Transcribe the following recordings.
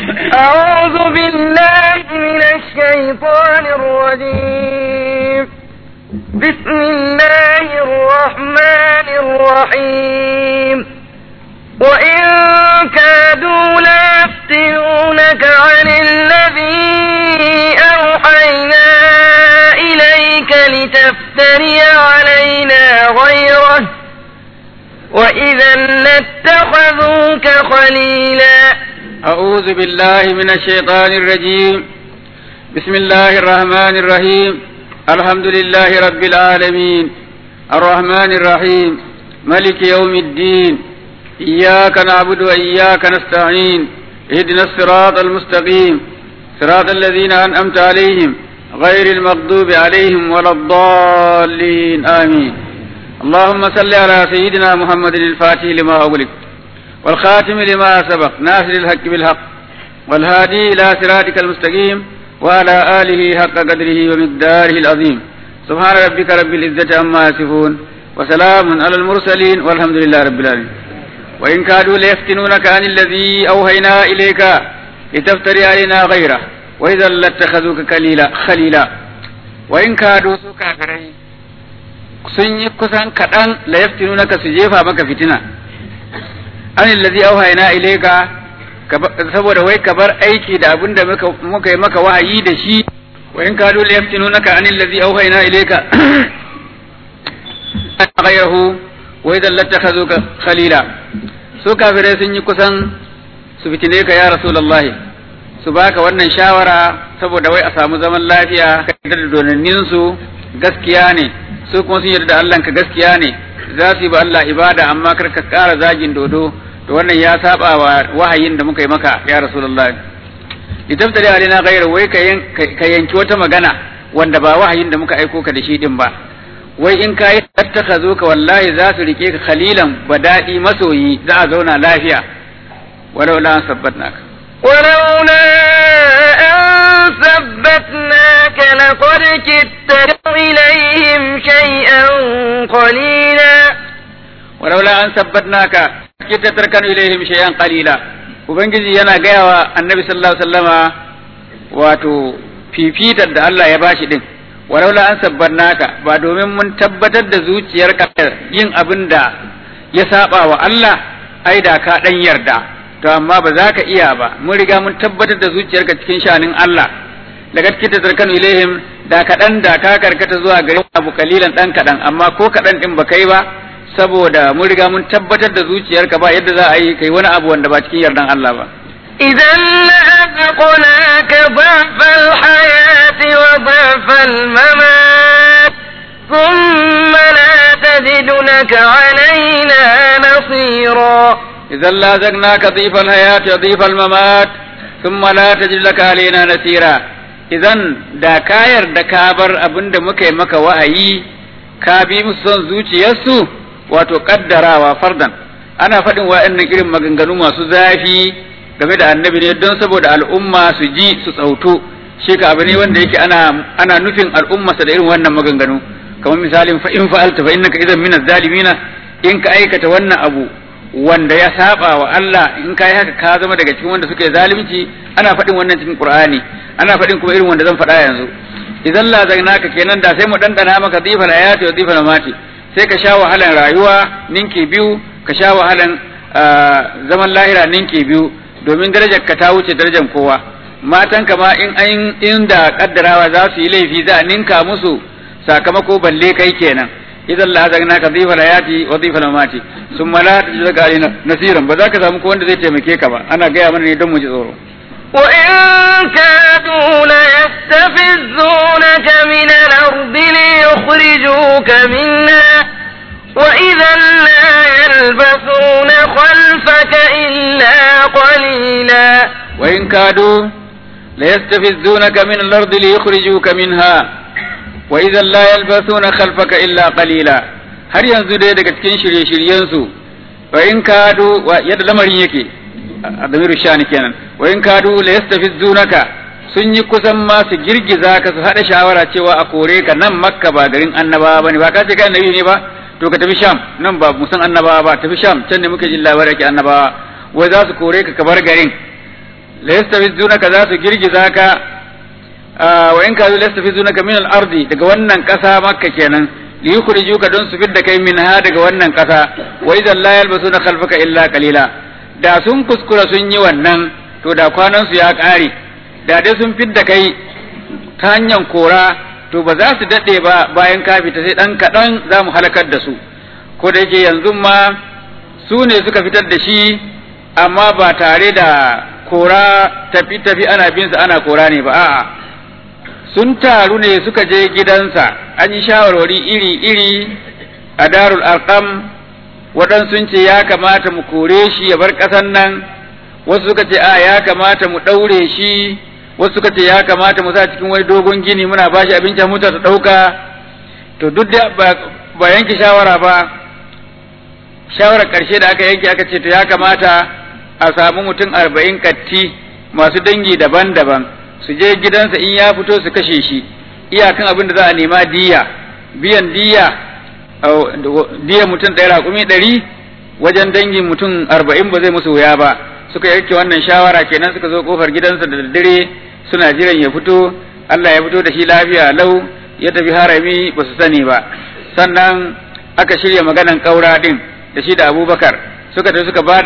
أعوذ بالله من الشيطان الرجيم. بسم الله الرحمن الرحيم. وإن كادوا ليفتنونك عن الذي أوحينا إليك لتفتري علينا غيره وإذا لاتخذوك خليلا. أعوذ بالله من الشيطان الرجيم. بسم الله الرحمن الرحيم. الحمد لله رب العالمين الرحمن الرحيم ملك يوم الدين إياك نعبد وإياك نستعين اهدنا الصراط المستقيم صراط الذين أنعمت عليهم غير المغضوب عليهم ولا الضالين آمين. اللهم صل على سيدنا محمد الفاتح لما أغلق والخاتم لما سبق ناصر الحق بالحق والهادي إلى صراطك المستقيم وعلى آله حق قدره ومقداره العظيم. سبحان ربك رب العزة عما يصفون وسلام على المرسلين والحمد لله رب العالمين. وإن كادوا ليفتنونك عن الذي أوحينا إليك لتفتري علينا غيره وإذا لاتخذوك خليلا. وإن كادوا كافرين sun yi kusan kaɗan la yaftinunaka su jefa maka fitina anil ladhi awhayna ilayka saboda wai ka bar aiki da abin da muka yi maka wahayi da shi. wa in kadu la yaftinunaka anil ladhi awhayna ilayka ghayruhu wa idan lattakhazuka khalila. su kafirai sun yi kusan su fitine ka ya rasulullahi, su baka wannan shawara saboda wai a samu zaman lafiya da donannin su gaskiya ne, su kuma sun yarda Allah ka gaskiya ne, za su yi ba Allah ibada amma kar ka ƙara zagin dodo, to wannan ya saba wa wahayin da muka yi maka ya rasulullahi. litaftari alaina ghayra, wai ka yanki wata magana wanda ba wahayin da muka aiko ka da shi din ba. wai in kai tattakhazo ka wallahi za su rike ka khalilan badadi masoyi, za a zauna lafiya. walau la sabbatnaka ولولا أن ثبتناك لقد كدت إليهم شيئا قليلا. ولولا أن ثبتناك كدت تركن إليهم شيئا قليلا. ubangiji yana gaya wa annabi sallallahu alaihi wasallama wato fifitar da Allah ya bashi din. walaula an sabbarnaka, ba domin mun tabbatar da zuciyarka yin abin da ya saba wa Allah, ai da ka dan yarda, to amma ba za ka iya ba. mun riga mun tabbatar da zuciyarka cikin shanin Allah. daga cikin tarkanu ilaihim, da kaɗan da ka karkata zuwa gare abu kalilan dan kaɗan, amma ko kaɗan din ba kai ba, saboda mun riga mun tabbatar da zuciyarka ba yadda za a yi kai wani abu wanda ba cikin yardan Allah ba. idan la'azaqnaka dha'fa al-hayati wa dha'fa al-mamat thumma la tajidu laka 'alayna nasira. idan la'azaqnaka dha'fa al-hayati wa dha'fa al-mamat thumma la tajidu laka 'alayna nasira. idan da ka yarda ka bar abinda muka yi maka wahayi, ka bi musu son zuciyarsu, wato kaddarawa fardan, ana faɗin wa'annan irin maganganu masu zafi game da annabi ne don saboda al'umma su ji su tsauto. shi ka abu ne wanda yake ana nufin al'umma da irin wannan maganganu, kamar misalin fa in fa'alta fa innaka idan minaz zalimina, in ka aikata wannan abu wanda ya saba wa Allah, in kai haka ka zama daga cikin wanda suke zalunci. ana faɗin wannan cikin Qur'ani, ana faɗin kuma irin wanda zan faɗa yanzu. idan la zagnaka kenan da sai mu dandana maka dhifal hayati wa dhifal mamati, sai ka sha wahalan rayuwa ninki biyu, ka sha wahalan zaman lahira ninki biyu, domin darajar ka ta wuce darajar kowa. matan ka ma inda kaddarawa za su yi laifi za a ninka musu sakamako, balle kai kenan. idan la zagnaka dhifal hayati wa dhifal mamati summa la tajidaka alina nasiran, ba za ka samu ko wanda zai taimake ka ba. ana gaya mana ne don mu ji tsoro. وإن كادوا ليستفزونك من الأرض ليخرجوك منها وإذا لا يلبثون خلفك إلا قليلا. وإن كادوا ليستفزونك من الأرض ليخرجوك منها وإذا لا يلبثون خلفك إلا قليلا. har yanzu dai daga cikin shirye-shiryensu, wa in kadu yadda lamarin yake a damiru shani kenan, wa in kadu la yastafizunaka, sun yi kusan ma su girgiza ka, su hada shawara cewa a kore ka nan Makka ba garin annabawa bane, ba ka ce kai annabi ne ba, to ka tafi Sham, nan ba mu san annabawa ba, tafi Sham, can ne muke jin labarin ake annabawa. wai za su kore ka bar garin la yastafizunaka za su girgiza ka wa in kadu la yastafizunaka min al-ardi daga wannan kasa makka kenan li yukhrijuka don su fidda kai minha daga wannan kasa wa idan la yalbasuna khalfaka illa qalila da sun kuskura sun yi wannan to da kwanan su ya kare da dai sun fidda kai ta hanyar kora to ba za su dade ba bayan ka fita sai dan kadan za mu halakar da su ko da yake yanzu ma su ne suka fitar da shi amma ba tare da kora tafi ana bin sa ana kora ne ba a'a sun taru ne suka je gidansa an yi shawarwari iri-iri a darul arqam waɗansu sun ce ya kamata mu kore shi ya bar ƙasan nan wasu suka ce a ya kamata mu ɗaure shi wasu suka ce ya kamata mu sa cikin wani dogon gini muna ba shi abincin mutu ta ɗauka to duk da ba yanke shawara ba shawarar ƙarshe da aka yanke aka ce to ya kamata a samu mutum 40 katti masu dangi daban-daban su je gidansa in ya fito su kashe shi iyakan abin da za a nema biyan diya mutum ɗaya raƙumi 100 wajen dangin mutum 40 ba zai musu wuya ba suka yanke wannan shawara kenan suka zo kofar gidansa da daddare suna jiran ya fito Allah ya fito da shi lafiya lau ya tafi harami ba su sani ba sannan aka shirya maganan ƙaura din da shi da Abubakar suka tafi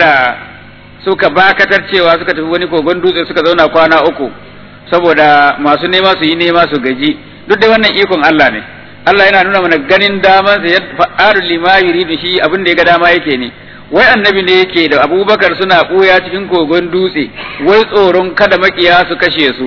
suka bakatar cewa suka tafi wani kogon dutse suka zauna kwana 3 saboda masu nema su yi nema su gaji duk da wannan ikon Allah ne Allah yana nuna mana ganin daman sa yadda fa'alu lima yuridu shi abin da ya ga dama yake ne wai annabi ne yake da Abubakar suna buya cikin kogon dutse wai tsoron kada makiya su kashe su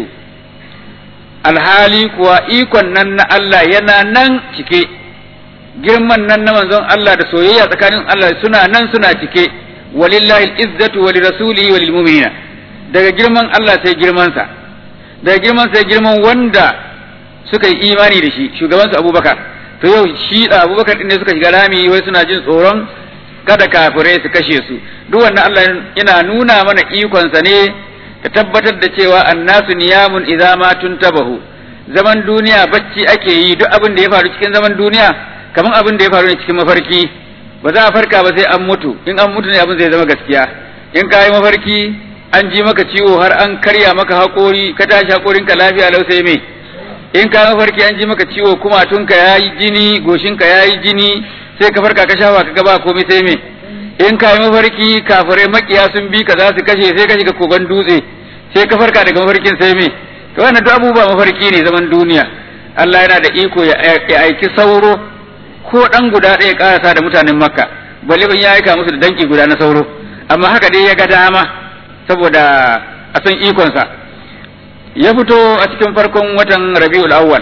alhali kuwa ikon nan na Allah yana nan cike girman nan na manzon Allah da soyayya tsakanin Allah suna cike walillahi al-izzatu wa lirasulihi wa lilmu'minina daga girman Allah sai girman sa daga girman sai girman wanda suka yi imani da shi shugabansu Abubakar to yau shi da Abubakar din ne suka shiga rami wai suna jin tsoron kada kafirai su kashe su duk wannan Allah yana nuna mana ikon sa ne ta tabbatar da cewa annasu niyamun idza ma tuntabahu zaman duniya bacci ake yi duk abin da ya faru cikin zaman duniya kaman abin da ya faru ne cikin mafarki ba za a farka ba sai an mutu in an mutu ne abin zai zama gaskiya in ka yi mafarki an ji maka ciwo har an karya maka haƙori ka tashi haƙorinka lafiya lau sai me in ka mafarki an ji maka ciwo kuma tunka yayi jini goshinka yayi jini sai ka farka ka shafa ka gaba komai sai me in ka yi mafarki kafirai makiya sun bi ka za su kashe sai ka shiga kogon dutse sai ka farka daga mafarkin sai me to wannan duk abubuwa mafarki ne zaman duniya Allah yana da iko ya aiki sauro ko dan guda ɗaya karasa da mutanen Makka balle ban ya aika musu da danki guda na sauro amma haka dai ya ga dama saboda a san ikonsa ya fito a cikin farkon watan Rabiul Awwal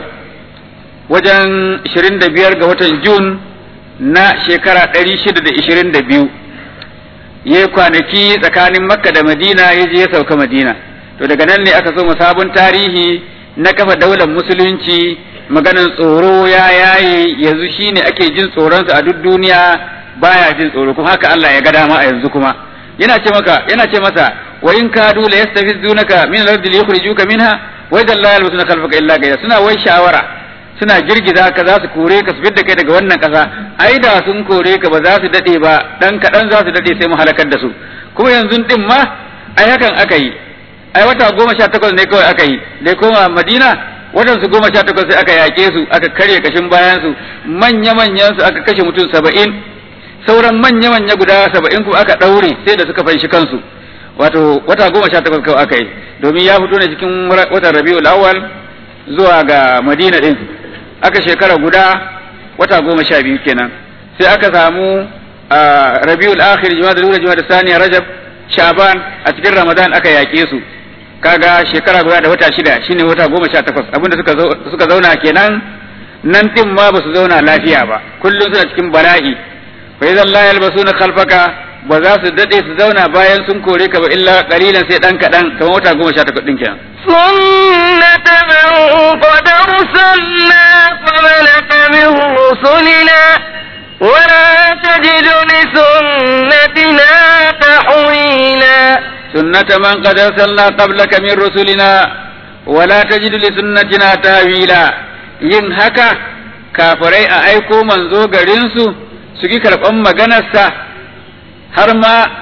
wajen 25 ga watan Jun na shekara 622 yayi kwanaki tsakanin Makka da Madina yaje ya sauka Madina to daga nan ne aka so sabon tarihi na kafa daular musulunci maganan tsoro ya yaye yanzu shine ake jin tsoronsa a duk duniya baya jin tsoro kuma haka Allah ya ga dama a yanzu kuma yana ce masa wa in kadu la yastafizunaka min al-ardi li yukhrijuka minha wa idhan la yalbasuna khalfaka illa ghayra suna wai shawara suna girgiza ka za su kore ka su fidda kai daga wannan kasa ai da sun kore ka ba za su dade ba dan kadan za su dade sai mu halakar da su kuma yanzu din ma ai hakan aka yi ai wata 18 ne kawai aka yi dai koma Madina watan su 18 sai aka yake su aka karye kashin bayan su manya su aka kashe mutum 70 sauran manya guda 70 kuma aka daure sai da suka fanshi kansu wato wata 18 kawai aka yi domin ya fito ne cikin watan Rabiul Awwal zuwa ga Madina din aka shekara guda wata 12 kenan sai aka samu Rabiul Akhir Jumada al-Ula Jumada al-Thaniya Rajab Sha'ban a cikin Ramadan aka yake su kaga shekara guda da wata 6 shine wata 18 abinda suka zauna kenan nan din ma ba su zauna lafiya ba kullum suna cikin bala'i fa idan la yalbasuna khalfaka ba za su dade su zauna bayan sun kore ka ba illa qalilan sai dan kadan kamar wata 18 din kenan sunnata man qad arsalna qablaka min rusulina wa la tajidu li sunnatina tahwila sunnata man qad arsalna qablaka min rusulina wa la tajidu li sunnatina tahwila yin haka kafirai a aiko manzo garin su ki karban maganarsa har ma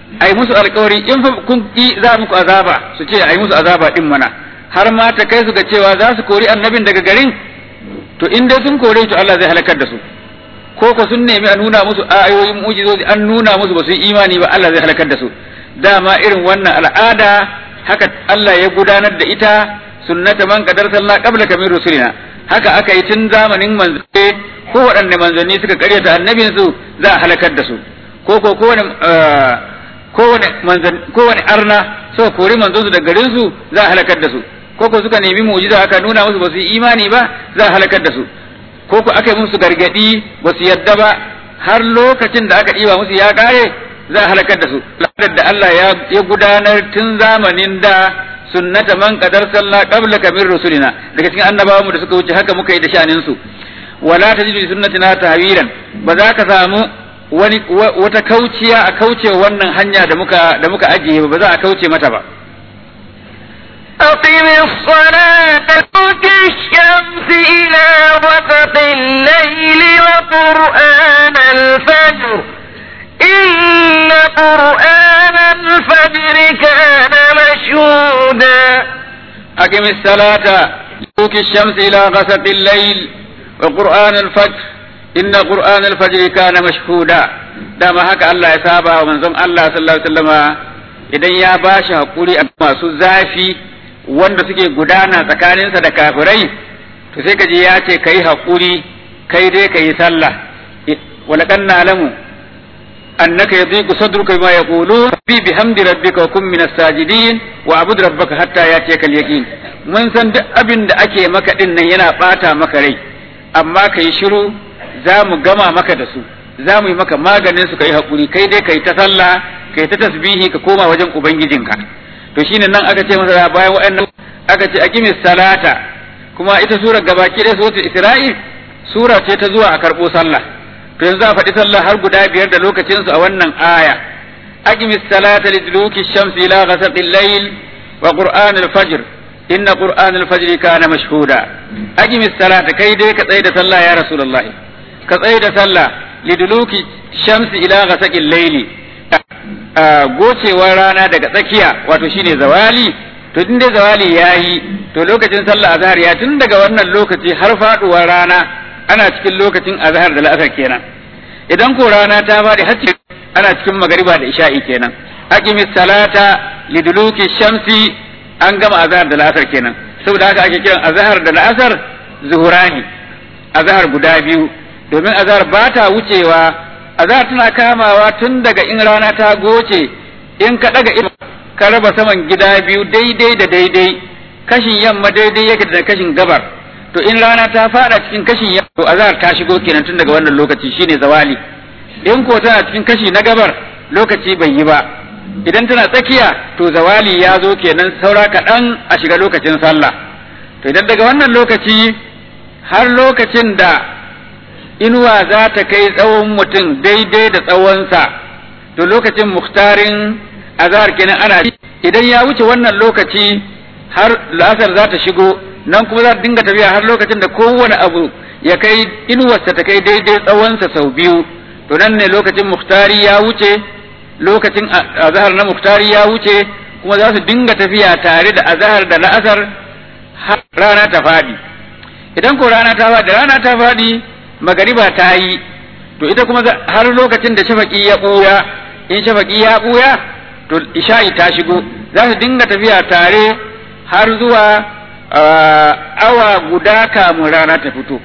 ai musu alƙawari in fa kun ki za muku azaba su ce ai musu azaba din mana har ma ta kai su ga cewa za su kori annabin daga garin to in dai sun kore to Allah zai halakar da su ko sun nemi a nuna musu ayoyin mu'jizozi an nuna musu ba su yi imani ba Allah zai halakar da su dama irin wannan al'ada haka Allah ya gudanar da ita sunnata man qadar sallah qabla min rusulina haka aka yi tun zamanin manzanni ko waɗanne manzanni suka karyata annabin su za a halakar da su kowane arna suka kori manzon su da garin su za a halakar da su ko suka nemi mu'jiza aka nuna musu ba su yi imani ba za a halakar da su ko aka yi musu gargadi ba su yadda ba har lokacin da aka ɗiba musu ya ƙare za a halakar da su da Allah ya gudanar tun zamanin da sunnata man qadar sallah qabla min rusulina daga cikin annabawan mu da suka wuce haka muka yi da shanin su wala tajidu li sunnatina tahwilan ba za ka samu wata kauciya a kauce wannan hanya da muka ajiye ba za a kauce mata ba أقم الصلاة طلوع الشمس إلى وسط الليل وقرآن الفجر إن قرآن الفجر كان مشهودا أقم الصلاة طلوع الشمس إلى غسق الليل وقرآن الفجر إن قرآن الفجر كان مشهودا دام هكا الله يسابه ومن زم الله صلى الله عليه وسلم idan ya bashi hakuri a masu zafi wanda suke gudana tsakaninsa da kafirai to sai kaji ya ce kai hakuri kai dai kai sallah walakan na'lamu annaka yadhiqu sadruka bima yaqulun bihamdi rabbika wa kun minas sajidin wa abud rabbaka hatta yatiyakal yaqin mun san duk abin da ake maka din nan yana bata maka rai amma kai shiru za mu gama maka da su za mu yi maka maganin su kai hakuri kai dai kai ta sallah kai ta tasbihi ka koma wajen ubangijinka to shine nan aka ce masa bayan wa'annan aka ce aqimis salata kuma ita sura gabaki da suratul isra'il sura ce ta zuwa a karbo sallah to yanzu a faɗi sallah har guda biyar da lokacin su a wannan aya aqimis salata liduluki shamsi ila ghasaqil layl wa qur'anil fajr inna qur'anal fajr kana mashhuda aqimis salata kai dai ka tsaya da sallah ya rasulullahi ka tsaya da sallah liduluki shamsi ila ghasaqil layli gocewar rana daga tsakiya wato shine zawali to din dai zawali yayi to lokacin sallah azhar ya tun daga wannan lokaci har faduwar rana ana cikin lokacin azhar da la'asar kenan idan ko rana ta fadi har ana cikin magariba da isha'i kenan aqimis salata liduluki shamsi an gama azhar da la'asar kenan saboda haka ake kiran azhar da la'asar zuhurani azhar guda biyu domin azhar ba ta wucewa azhar tana kamawa tun daga in rana ta goce in ka daga ka raba saman gida biyu daidai da daidai kashin yamma daidai yake da kashin gabar to in rana ta fada cikin kashin yamma to azhar ta shigo kenan tun daga wannan lokaci shine zawali in ko tana cikin kashi na gabar lokaci bai yi ba idan tana tsakiya to zawali ya zo kenan saura kaɗan a shiga lokacin sallah to idan daga wannan lokaci har lokacin da inuwa za ta kai tsawon mutum daidai da tsawonsa to lokacin muhtarin azhar kenan ana idan ya wuce wannan lokaci har la'asar za ta shigo nan kuma za ta dinga tafiya har lokacin da kowane abu ya kai inuwarsa ta kai daidai tsawonsa sau biyu to nan ne lokacin muhtari ya wuce lokacin azhar na muhtari ya wuce kuma za su dinga tafiya tare da azhar da la'asar har rana ta fadi idan ko rana ta fadi magariba ta yi to ita kuma har lokacin da shafaki ya buya in shafaki ya buya to isha'i ta shigo za su dinga tafiya tare har zuwa awa guda kamun rana ta fito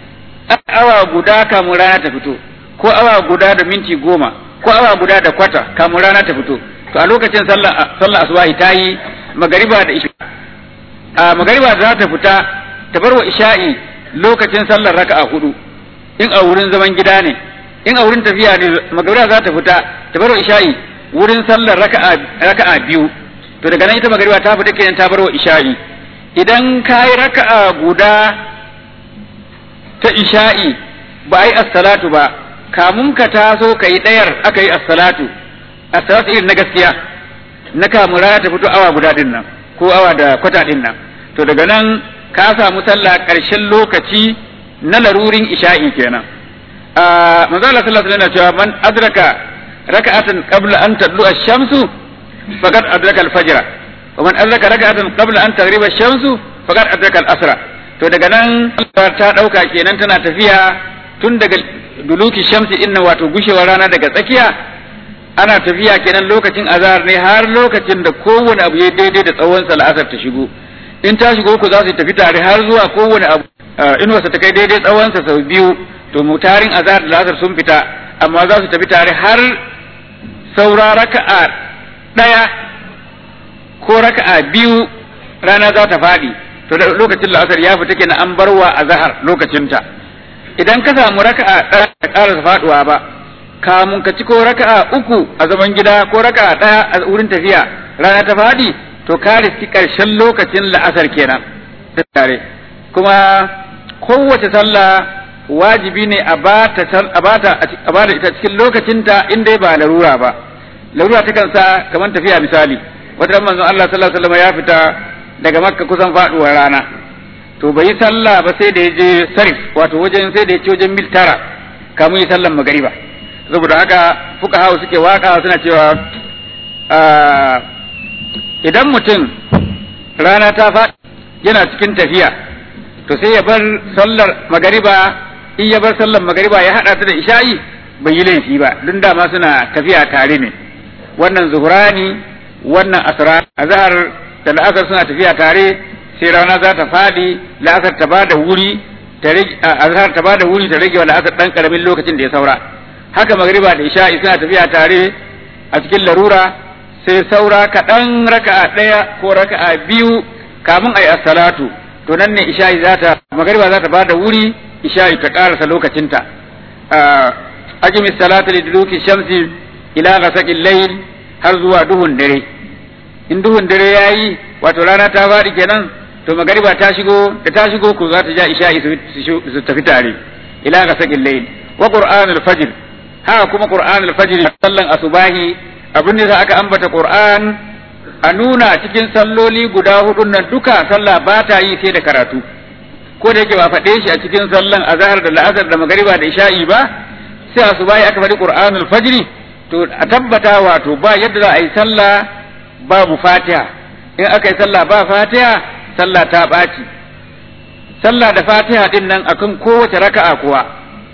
ko awa guda da minti 10 ko awa guda da kwata kamun rana ta fito to a lokacin sallar asubahi ta yi magariba da isha'i magariba za ta fita ta bar wa isha'i lokacin sallar raka'a 4 in a wurin zaman gida ne in a wurin tafiya ne magariba za ta fita ta bar wa isha'i wurin sallar raka'a 2 to daga nan ita magariba ta fita kenan ta bar wa isha'i idan kai raka'a guda ta isha'i ba ai as-salatu ba kamun ka taso kai dayar aka yi as-salatu irin na gaskiya na kamura ta fito awa guda din nan ko awa da kwata din nan to daga nan ka samu sallah karshen lokaci na larurin isha'i kenan manzo Allah sallallahu alaihi wasallam cewa man adraka raka'atan qabla an tadlu ash-shamsu faqad adraka al-fajr wa man adraka raka'atan qabla an taghriba ash-shamsu faqad adraka al-asra. to daga nan ta dauka kenan tana tafiya tun daga duluki shamsi inna wato gushewar rana daga tsakiya ana tafiya kenan lokacin azhar ne har lokacin da kowane abu ya daidai da tsawon sa la'asar ta shigo. in ta shigo ku za su tafi tare har zuwa kowane abu inuwarsa ta kai daidai tsawon sa sau biyu to mutarin azhar da la'asar sun fita amma za su tafi tare har saura raka'a daya ko raka'a biyu rana za ta faɗi to da lokacin la'asar ya fita kenan an barwa azhar lokacinta. idan ka samu raka'a ɗaya ka ƙara faɗuwa ba kamun ka ci ko raka'a uku a zaman gida ko raka'a ɗaya a wurin tafiya rana ta faɗi to ka riski ƙarshen lokacin la'asar kenan tare. kuma kowace sallah wajibi ne a bata ita cikin lokacinta in dai ba larura ba. larura ta kansa kamar tafiya misali wata ran manzon Allah sallallahu alaihi wasallam ya fita daga Makka kusan faɗuwar rana to bai yi sallah ba sai da ya je sarif wato wajen sai da ya ci wajen mil 9 kamun yi sallan magariba. saboda haka fuqaha suke waka suna cewa idan mutum rana ta faɗi yana cikin tafiya to sai ya bar sallar magariba. in ya bar sallar magariba ya hada ta da isha'i bai yi laifi ba dun dama suna tafiya tare ne. wannan zuhrani wannan asra azhar da la'asar suna tafiya tare sai rana za ta fadi la'asar ta bada wuri ta rage azhar ta bada wuri ta rage wa la'asar dan karamin lokacin da ya saura. haka magriba da isha'i suna tafiya tare a cikin larura sai saura kaɗan raka'a ɗaya ko raka'a biyu kamun ayi as-salatu to nan ne isha'i magriba za ta bada wuri isha'i ta karasa lokacinta. aqimis salata liduluki shamsi ila ghasaqil layl har zuwa duhun dare. in duhun dare yayi wato rana ta faɗi kenan to magariba ta shigo da ta shigo ku za ta ja isha'i su tafi tare ila ghasaqil layl wa qur'anul fajr. haka kuma qur'anul fajr sallan asubahi abin da aka ambata qur'an a nuna cikin salloli guda hudun nan duka sallah ba ta yi sai da karatu ko da yake ba faɗe shi a cikin sallan azhar da la'asar da magariba da isha'i ba sai asubahi aka faɗi qur'anul fajr to a tabbata wato ba yadda za a yi sallah babu fatiha. in aka yi sallah ba fatiha sallah ta ɓaci. sallah da fatiha din nan akan kowace raka'a kuwa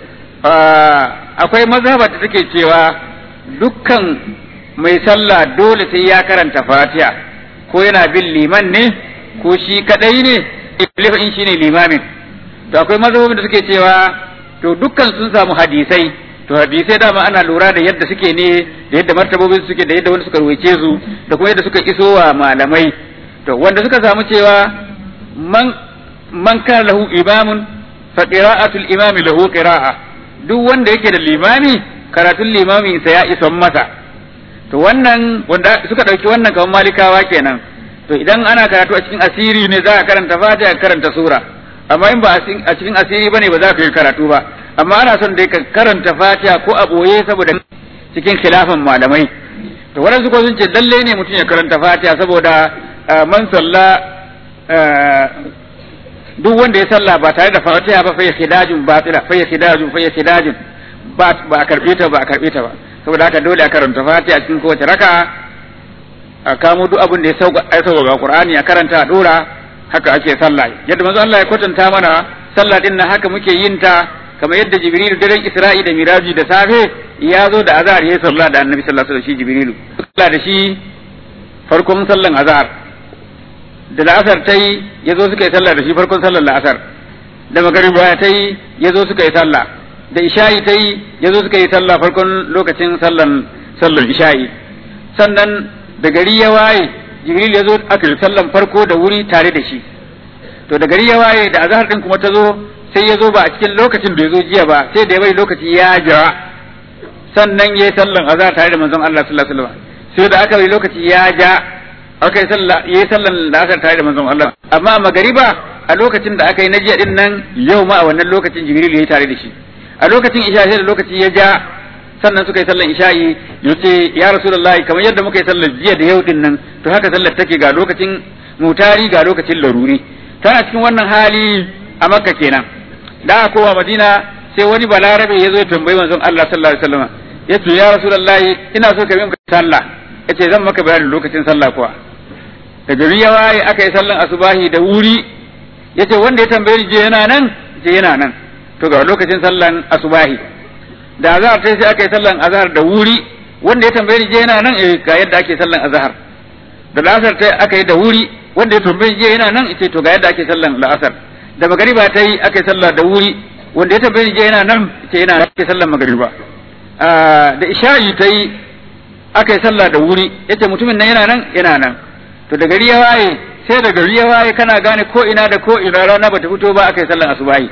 akwai mazhaba da take cewa dukkan mai sallah dole sai ya karanta fatiha ko yana bin liman ne ko shi kadai ne in shine limamin. to akwai mazhabin da suke cewa to dukkan sun samu hadisai to hadisai dama ana lura da yadda suke ne da yadda martabobin suke da yadda wanda suka ruwaice su da kuma yadda suka iso wa malamai. to wanda suka samu cewa man kana lahu imamun fa qira'atul imami lahu qira'a duk wanda yake da limami karatun limami sa ya iso masa. to wannan wanda suka dauki wannan kamar malikawa kenan. to idan ana karatu a cikin asiri ne za a karanta fatiha karanta sura amma in ba a cikin asiri bane ba za ka yi karatu ba amma ana son dai ka karanta fatiha ko a boye saboda cikin khilafan malamai. to wannan su ko sun ce lalle ne mutum ya karanta fatiha saboda man salla duk wanda ya salla ba tare da fatiha ba fa ya khidajun batila fa ya khidajun ba a karbe ta ba saboda haka dole a karanta fatiha cikin kowace raka a kamo duk abin da ya sauka ga Qur'ani a karanta a dora haka ake sallah yadda manzo Allah ya kwatanta mana sallah din nan haka muke yin ta kamar yadda Jibril daren Isra'i da Miraji da safe ya zo da azhar yayin sallah da Annabi sallallahu alaihi wasallam shi Jibrilu sallah da shi farkon sallan azhar da la'asar tai yazo suka yi sallah da shi farkon sallar la'asar da magariba tai yazo suka yi sallah da isha'i tai yazo suka yi sallah farkon lokacin sallar isha'i. sannan da gari ya waye Jibril yazo aka yi sallan farko da wuri tare da shi. to da gari ya waye da azhar din kuma ta zo sai yazo ba a cikin lokacin da yazo jiya ba sai da ya bai lokaci ya jira sannan yayi sallan azhar tare da manzon Allah sallallahu alaihi wasallam sai da aka bai lokaci ya ja aka yayi sallan da aka tare da manzon Allah. amma magariba a lokacin da aka yi na jiya din nan yau ma a wannan lokacin Jibril yayi tare da shi. a lokacin isha sai da lokaci ya ja sannan suka yi sallan isha'i yace ya rasulullahi kamar yadda muka yi sallar jiya da yau din nan to haka sallar take ga lokacin mutari ga lokacin laruri. tana cikin wannan hali a Makka kenan. da kowa Madina sai wani balarabe ya zo ya tambayi manzon Allah sallallahu alaihi wasallam yace ya rasulullahi ina so ka yi sallah. Yace zan maka bayanin lokacin sallah kuwa. Da gari ya waye aka yi sallan asubahi da wuri. Yace wanda ya tambaye je yana nan? Je yana nan. To ga lokacin sallan asubahi. Da azhar sai aka yi sallan azhar da wuri. Wanda ya tambaye je yana nan ga yadda ake sallan azhar. Da la'asar sai aka yi da wuri. Wanda ya tambaye je yana nan yace to ga yadda ake sallan la'asar. Da magariba ta yi aka yi sallah da wuri. Wanda ya tambaye je yana nan yace yana ake sallan magariba. Da isha'i ta yi aka yi sallah da wuri. Yace mutumin nan yana nan. To da gari ya waye sai da gari ya waye kana gane ko ina da ko ina rana bata fito ba aka yi sallan asubahi.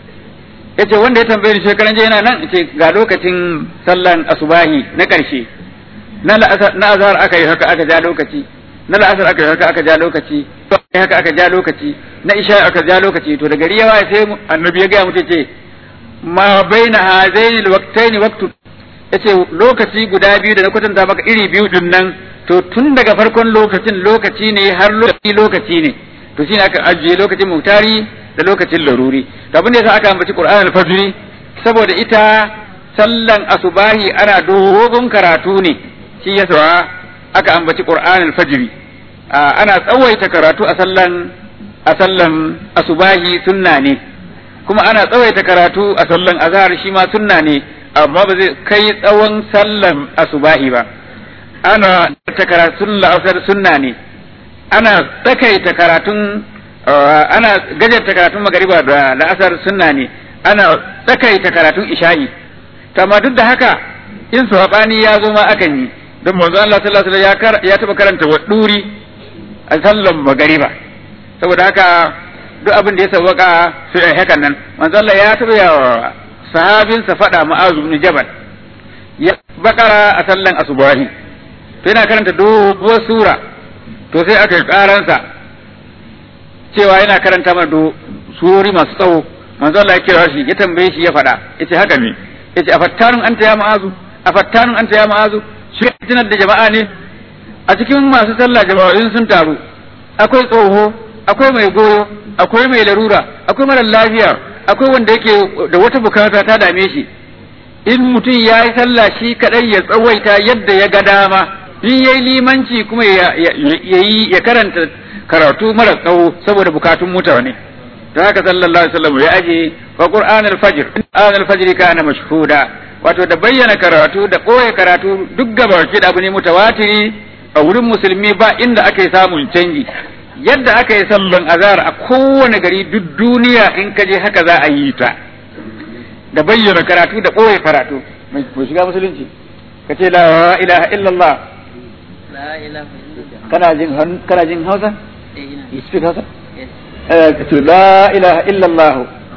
Yace wanda ya tambaye ni shekaran je yana nan yace ga lokacin sallan asubahi na karshe. Na azhar aka yi haka aka ja lokaci. Na la'asar aka yi haka aka ja lokaci. Haka aka ja lokaci. Na isha aka ja lokaci. To da gari ya waye sai annabi ya ga mutum ce ma baina hazaini alwaqtaini waqtu. Yace lokaci guda biyu da na kwatanta maka iri biyu din nan to tun daga farkon lokacin lokaci ne har lokaci ne. To shine aka ajiye lokacin mutari da lokacin laruri. To abin da yasa aka ambaci Qur'an al-Fajr saboda ita sallan asubahi ana dogon karatu ne. Shi yasa aka ambaci Qur'an al-Fajr. Ana tsawaita karatu a sallan asubahi sunna ne. Kuma ana tsawaita karatu a sallan azhar shi ma sunna ne. Amma ba zai kai tsawon sallan asubahi ba. Ana ta karatun la'asar sunna ne. Ana tsakaita karatun ana gajarta karatun magariba da la'asar sunna ne. Ana tsakaita karatun isha'i. Amma duk da haka in sahabani ya zo ma akan yi. Don manzo Allah sallallahu alaihi wasallam ya taba karanta waduri a sallan magariba. Saboda haka duk abin da ya sawaka sai hakan nan. Manzo Allah ya taba yawa sahabinsa faɗa Mu'azu ibn Jabal ya bakara a sallan asubahi to yana karanta doguwar sura to sai aka yi karansa cewa yana karanta mana surori masu tsawo manzo Allah ya kira shi ya tambaye shi ya faɗa yace haka ne yace afattanun anta ya Mu'azu shi tunar da jama'a ne a cikin masu sallah jama'in sun taru akwai tsoho akwai mai goyo akwai mai larura akwai mara lafiya akwai wanda yake da wata bukata ta dame shi in mutum ya yi sallah shi kadai ya tsawaita yadda ya ga dama in yayi limanci kuma ya karanta karatu mara tsawo saboda bukatun mutane ta haka sallallahu alaihi wasallam ya aje wa Qur'an al-fajr kana mashhuda wato da bayyana karatu da koya karatu duk gaba ki da abu ne mutawatiri a wurin musulmi ba inda aka yi samun canji yadda aka yi sallan azhar a kowane gari duk duniya in ka je haka za a yi ta da bayyana karatu da ɓoye karatu mai shiga musulunci ka ce la ilaha illallah kana jin Hausa you speak Hausa ka ce la ilaha illallah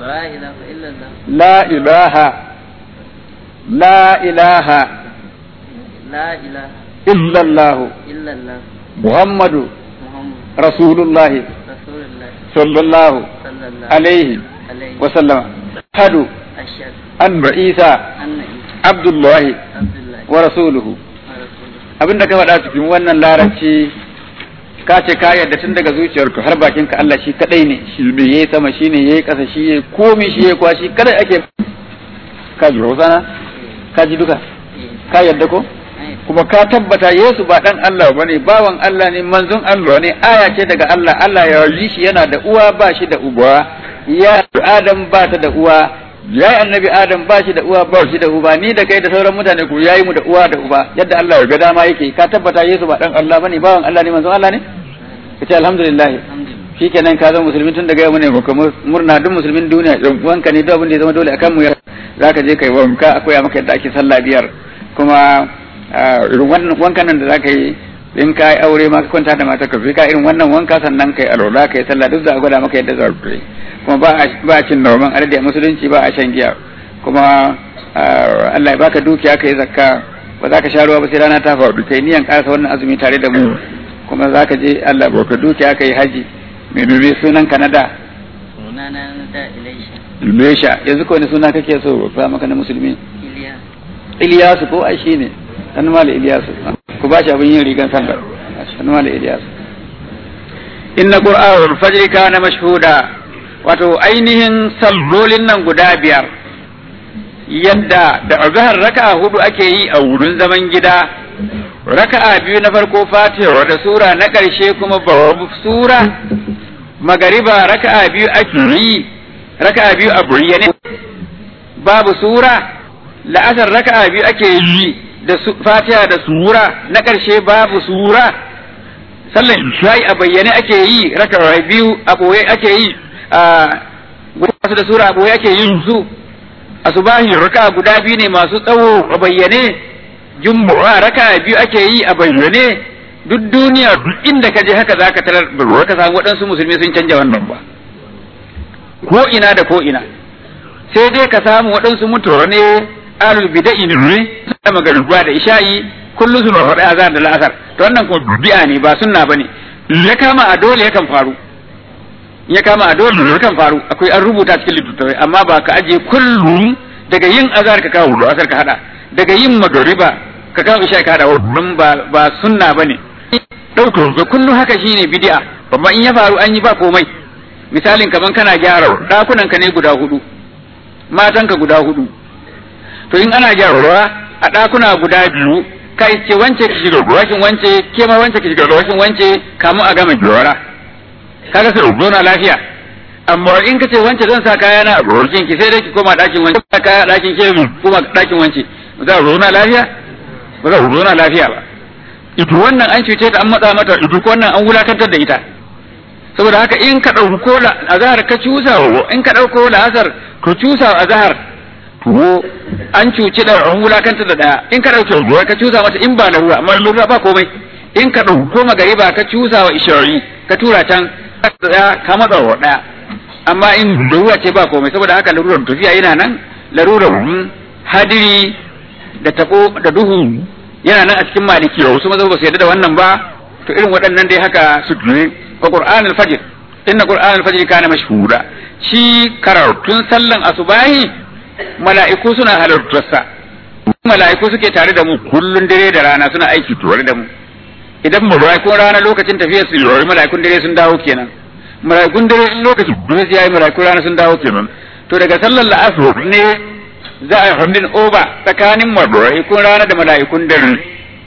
la ilaha illallah Muhammadu Rasulullahi sallallahu alaihi wa sallama hadu an Isa Abdullahi wa rasuluhu abinda ka faɗa cikin wannan larabci ka ce ka yarda tun daga zuciyarka har bakin ka Allah shi kadai ne shi ne yayi sama shi ne yayi ƙasa shi yayi komai shi yayi kwashi kadai ake ka ji Hausa ka ji duka ka yarda ko kuma ka tabbata Yesu ba dan Allah bane bawan Allah ne manzon Allah ne aya ce daga Allah Allah ya yi shi yana da uwa ba shi da uba ya Adam ba ta da uwa ya annabi Adam ba shi da uwa ba shi da uba ni da kai da sauran mutane ku yayi mu da uwa da uba yadda Allah ya ga dama yake ka tabbata Yesu ba dan Allah bane bawan Allah ne manzon Allah ne kace alhamdulillah shikenan ka zama musulmi tun daga yau ne ko murna duk musulmin duniya dan wanka ne duk abin da ya zama dole akan mu zaka je kai wanka akwai maka yadda ake sallah biyar kuma irin wannan wankan nan da zaka yi in ka yi aure ma ka kwanta da matarka sai ka irin wannan wanka sannan kai alwala kai sallah duk za a gwada maka yadda za ku yi kuma ba a cin norman alade a musulunci ba a shan giya kuma Allah ya baka dukiya kai zakka ba za ka sha ruwa ba sai rana ta faru kai niyan karasa wannan azumi tare da mu kuma za ka je Allah baka dukiya kai haji mai dubi sunan Canada sunana da Ilisha yanzu ko ne suna kake so ba maka na musulmi Iliyasu ko ai shine dan mali Iliyasu ku ba shi abin yin rigan sandar dan mali Iliyasu inna qur'anul fajr kana mashhuda wato ainihin sallolin nan guda biyar yadda da azhar raka'a hudu ake yi a wurin zaman gida, raka'a biyu na farko Fatiha da sura na ƙarshe kuma babu sura. Magariba raka'a biyu ake yi, raka'a biyu a bayyane babu sura. La'asar raka'a biyu ake yi da Fatiha da sura na ƙarshe babu sura. Sallar isha'i a bayyane ake yi, raka'a biyu a boye ake yi, wasu da sura a boye ake yin su. Asubahi raka'a guda biyu ne masu tsawo a bayyane, Jumu'a raka'a biyu ake yi a bayyane. Duk duniya duk inda ka je haka zaka tarar ba ka samu waɗansu musulmi sun canja wannan ba, ko ina da ko ina. Sai dai ka samu waɗansu mutane alul bid'ah ne da magariba da isha'i kullu suna faɗa azan da la'asar, to wannan ko bid'a ne ba sunna bane. Ya kama a dole yakan faru, ya kama a dole yakan faru, akwai an rubuta cikin littattafai, amma ba ka aje kullum daga yin azhar ka kawo la'asar ka hada, daga yin magariba ka kawo isha'i ka hada, wannan ba sunna bane. Ɗaukar ga kullum haka shine bid'a, amma in ya faru an yi ba komai. Misalin kaman kana gyara ɗakunan ka ne guda hudu, matan ka guda hudu, to in ana gyarawa a ɗakuna guda biyu, kai ce wance ki shiga ruwakin wance, ke ma wance ki shiga ruwakin wance, kamun a gama gyara, kaga sai zauna lafiya. Amma in ka ce wance zan sa kaya na a ruwakin ki, sai dai ki koma ɗakin wance, sa kaya ɗakin ke kuma ɗakin wance, ba za a zauna lafiya? Ba za a zauna lafiya ba. Ito wannan an cuce ta, an matsa mata, ito wannan an wulakantar da ita. Saboda haka in ka ɗauko azhar ka cusa, in ka ɗauko la'asar ka cusa azhar, to an cuci da an wulakantar da daya. In ka ɗauko ruwa ka cusa mata in ba larura, amma larura ba komai. In ka ɗauko magariba ka cusa wa isha'i ka tura can ka matsa wa daya. Amma in larura ce ba komai, saboda haka larurar tafiya yana nan, larurar hadiri da tabo da duhu yana nan a cikin malikiya. Wasu maza ba su yarda da wannan ba, to irin waɗannan dai haka su ne. Wa Qur'an al-Fajr, inna Qur'an al-Fajr kana mashhura. Shi karatun sallan asubahi mala'iku suna halartarsa. Mala'iku suke tare da mu kullun dare da rana, suna aiki tare da mu. Idan mala'ikun rana lokacin tafiyar su yi, mala'ikun dare sun dawo kenan. Mala'ikun dare lokacin dare yayi, mala'ikun rana sun dawo kenan. To daga sallar la'asr ne za a yi handin over tsakanin mala'ikun rana da mala'ikun dare.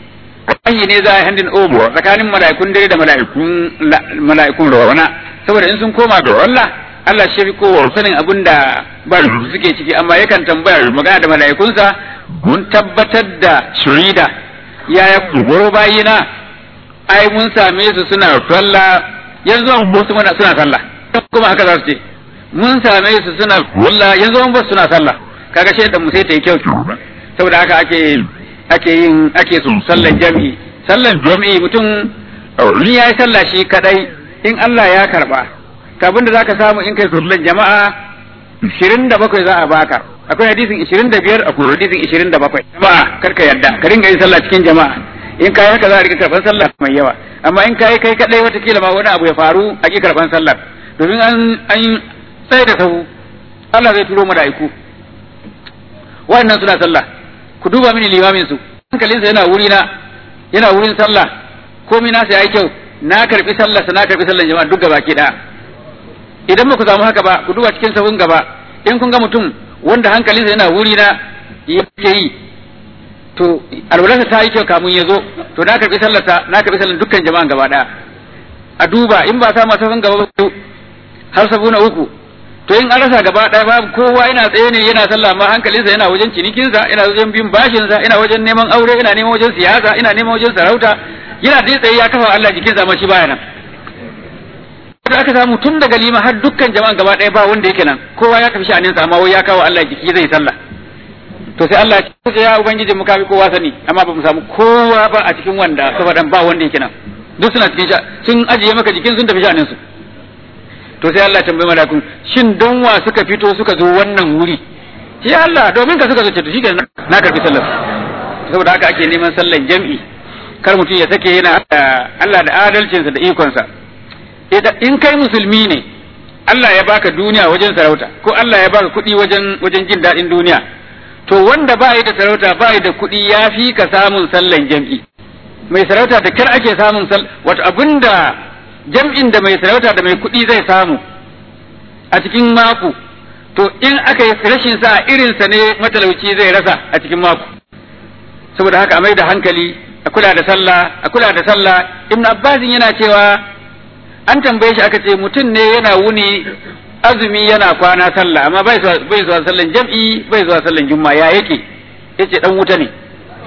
Ayi ne za a yi handin over tsakanin mala'ikun dare da mala'ikun rana, saboda in sun koma ga Allah shi fi kowa sanin abin da ba suke ciki, amma yakan tambaya magana da mala'ikunsa, mun tabbatar da shurida yaya kugoro bayina, ai mun same su suna sallah, yanzu an bosu mana suna sallah, kuma haka za su ce mun same su suna sallah, yanzu an bosu suna sallah. Kaga shaidan mu sai ta yi kyau, saboda haka ake so sallan jami'i. Sallan jami'i mutum ni yayi sallah shi kadai, in Allah ya karba kabin da zaka samu in kai sallan jama'a 27 za a baka. Akwai hadisin 25, akwai hadisin 27. Jama'a karka yadda ka dinga yin sallah cikin jama'a, in kai haka za a rika karban sallah mai yawa. Amma in kai kadai wata kila ma wani abu ya faru a ki karban sallah, domin an tsaye da sahu Allah zai turo mala'iku wannan suna sallah. Ku duba mini limamin su, hankalinsa yana wurin sallah, komai nasa yayi kyau, na karbi sallah jama'a duk gaba ke da. Idan ba ku samu haka ba, ku duba cikin sahun gaba, in kun ga mutum wanda hankalinsa yana wuri na yake yi, to alwalarsa ta yi kyau kamun ya zo, to na karbi sallar dukkan jama'an gaba daya. A duba in ba samu sahun gaba ba har sabu na uku, to in an rasa gaba ɗaya babu, kowa yana tsaye ne yana sallah, amma hankalinsa yana wajen cinikinsa, yana wajen bin bashinsa, yana wajen neman aure, yana neman wajen siyasa, yana neman wajen sarauta, yana dai tsaye ya kafa Allah jikinsa, amma shi baya nan. Da aka samu tun daga lima har dukkan jama'an gaba ɗaya ba wanda yake nan, kowa ya tafi sha'aninsa, amma wai ya kawo Allah jiki zai sallah. To sai Allah ya ce ya ubangiji mu kafi kowa sani, amma ba mu samu kowa ba a cikin wanda saboda ba wanda yake nan, duk suna cikin sun ajiye maka jikin sun tafi sha'aninsu. To sai Allah tambaye malakun, shin don wa suka fito suka zo wannan wuri? Ya Allah, domin ka suka zo, to shikenan na karbi sallar. Saboda haka ake neman sallar jam'i, kar mutum ya sake yana Allah da adalcinsa da ikonsa. In kai musulmi ne, Allah ya baka duniya wajen sarauta, ko Allah ya baka kuɗi wajen jin daɗin duniya, to wanda ba yi da sarauta ba yi da kuɗi ya fi ka samun sallan jam'i. Mai sarauta da kyar ake samun wato abinda jam'in da mai sarauta da mai kuɗi zai samu a cikin mako, to in aka yi rashin sa irinsa ne matalauci zai rasa a cikin mako. Saboda haka a mai da hankali a kula da sallah. Ibn Abbas yana cewa an tambaye shi aka ce mutum ne yana wuni azumi yana kwana sallah amma bai zuwa sallan jam'i bai zuwa sallan juma'a ya yake yace dan wuta ne.